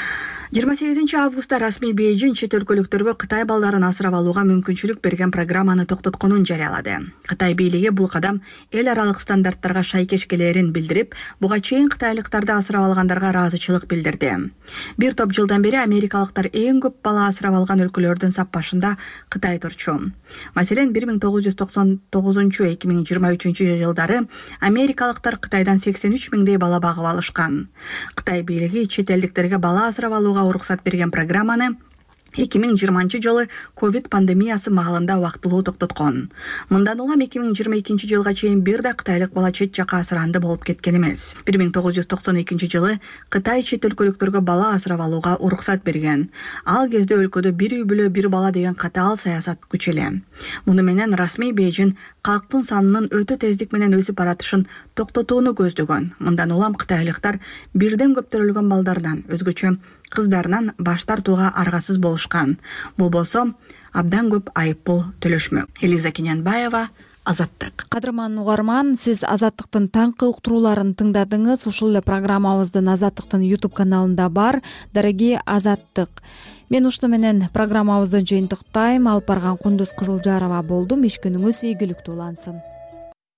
жыйырма сегизинчи августта расмий Бейжин чет өлкөлүктөргө Кытай балдарын асырап алууга мүмкүнчүлүк берген программаны токтотконун жарыялады. Кытай бийлиги бул кадам эл аралык стандарттарга шайкеш келерин билдирип, буга чейин кытайлыктарды асырап алгандарга ыраазычылык билдирди. Бир топ жылдан бери америкалыктар эң көп бала асырап алган өлкөлөрдүн саппашында Кытай турчу. Маселен, бир миң тогуз жүз токсон тогузунчу — эки миң жыйырма үчүнчү жылдары америкалыктар Кытайдан сексен үч миңдей бала багып алышкан. Кытай бийлиги чет элдиктерге бала асырап алууга уруксат берген программаны эки миң жыйырманчы жылы ковид пандемиясы маалында убактылуу токтоткон. Мындан улам эки миң жыйырма экинчи жылга чейин бир да кытайлык бала чет жакка асыранды болуп кеткен эмес. бир миң тогуз жүз токсон экинчи жылы Кытай чет өлкөлүктөргө бала асырап алууга уруксат берген. Ал кезде өлкөдө бир үй бүлө бир бала деген катаал саясат күч эле. Муну менен расмий Бейжин калктын санынын өтө тездик менен өсүп баратышын токтотууну көздөгөн. Мындан улам кытайлыктар бирден көптөрүлгөн балдардан, өзгөчө кыздарынан баш тартууга аргасыз болушкан. Бул болсо абдан көп айыппул төлөшмөк. Элиза Кененбаева, Азаттык. Кадырман угарман, сиз Азаттыктын таңкы уктурууларын тыңдадыңыз. Ушул эле программабыздын Азаттыктын YouTube каналында бар. Дорогие Азаттык. Мен ушуну менен программабыздын жыйынтыктайм. Алып барган Кундуз Кызылжарова болдум. Иш күнүңүз ийгиликтүү улансын.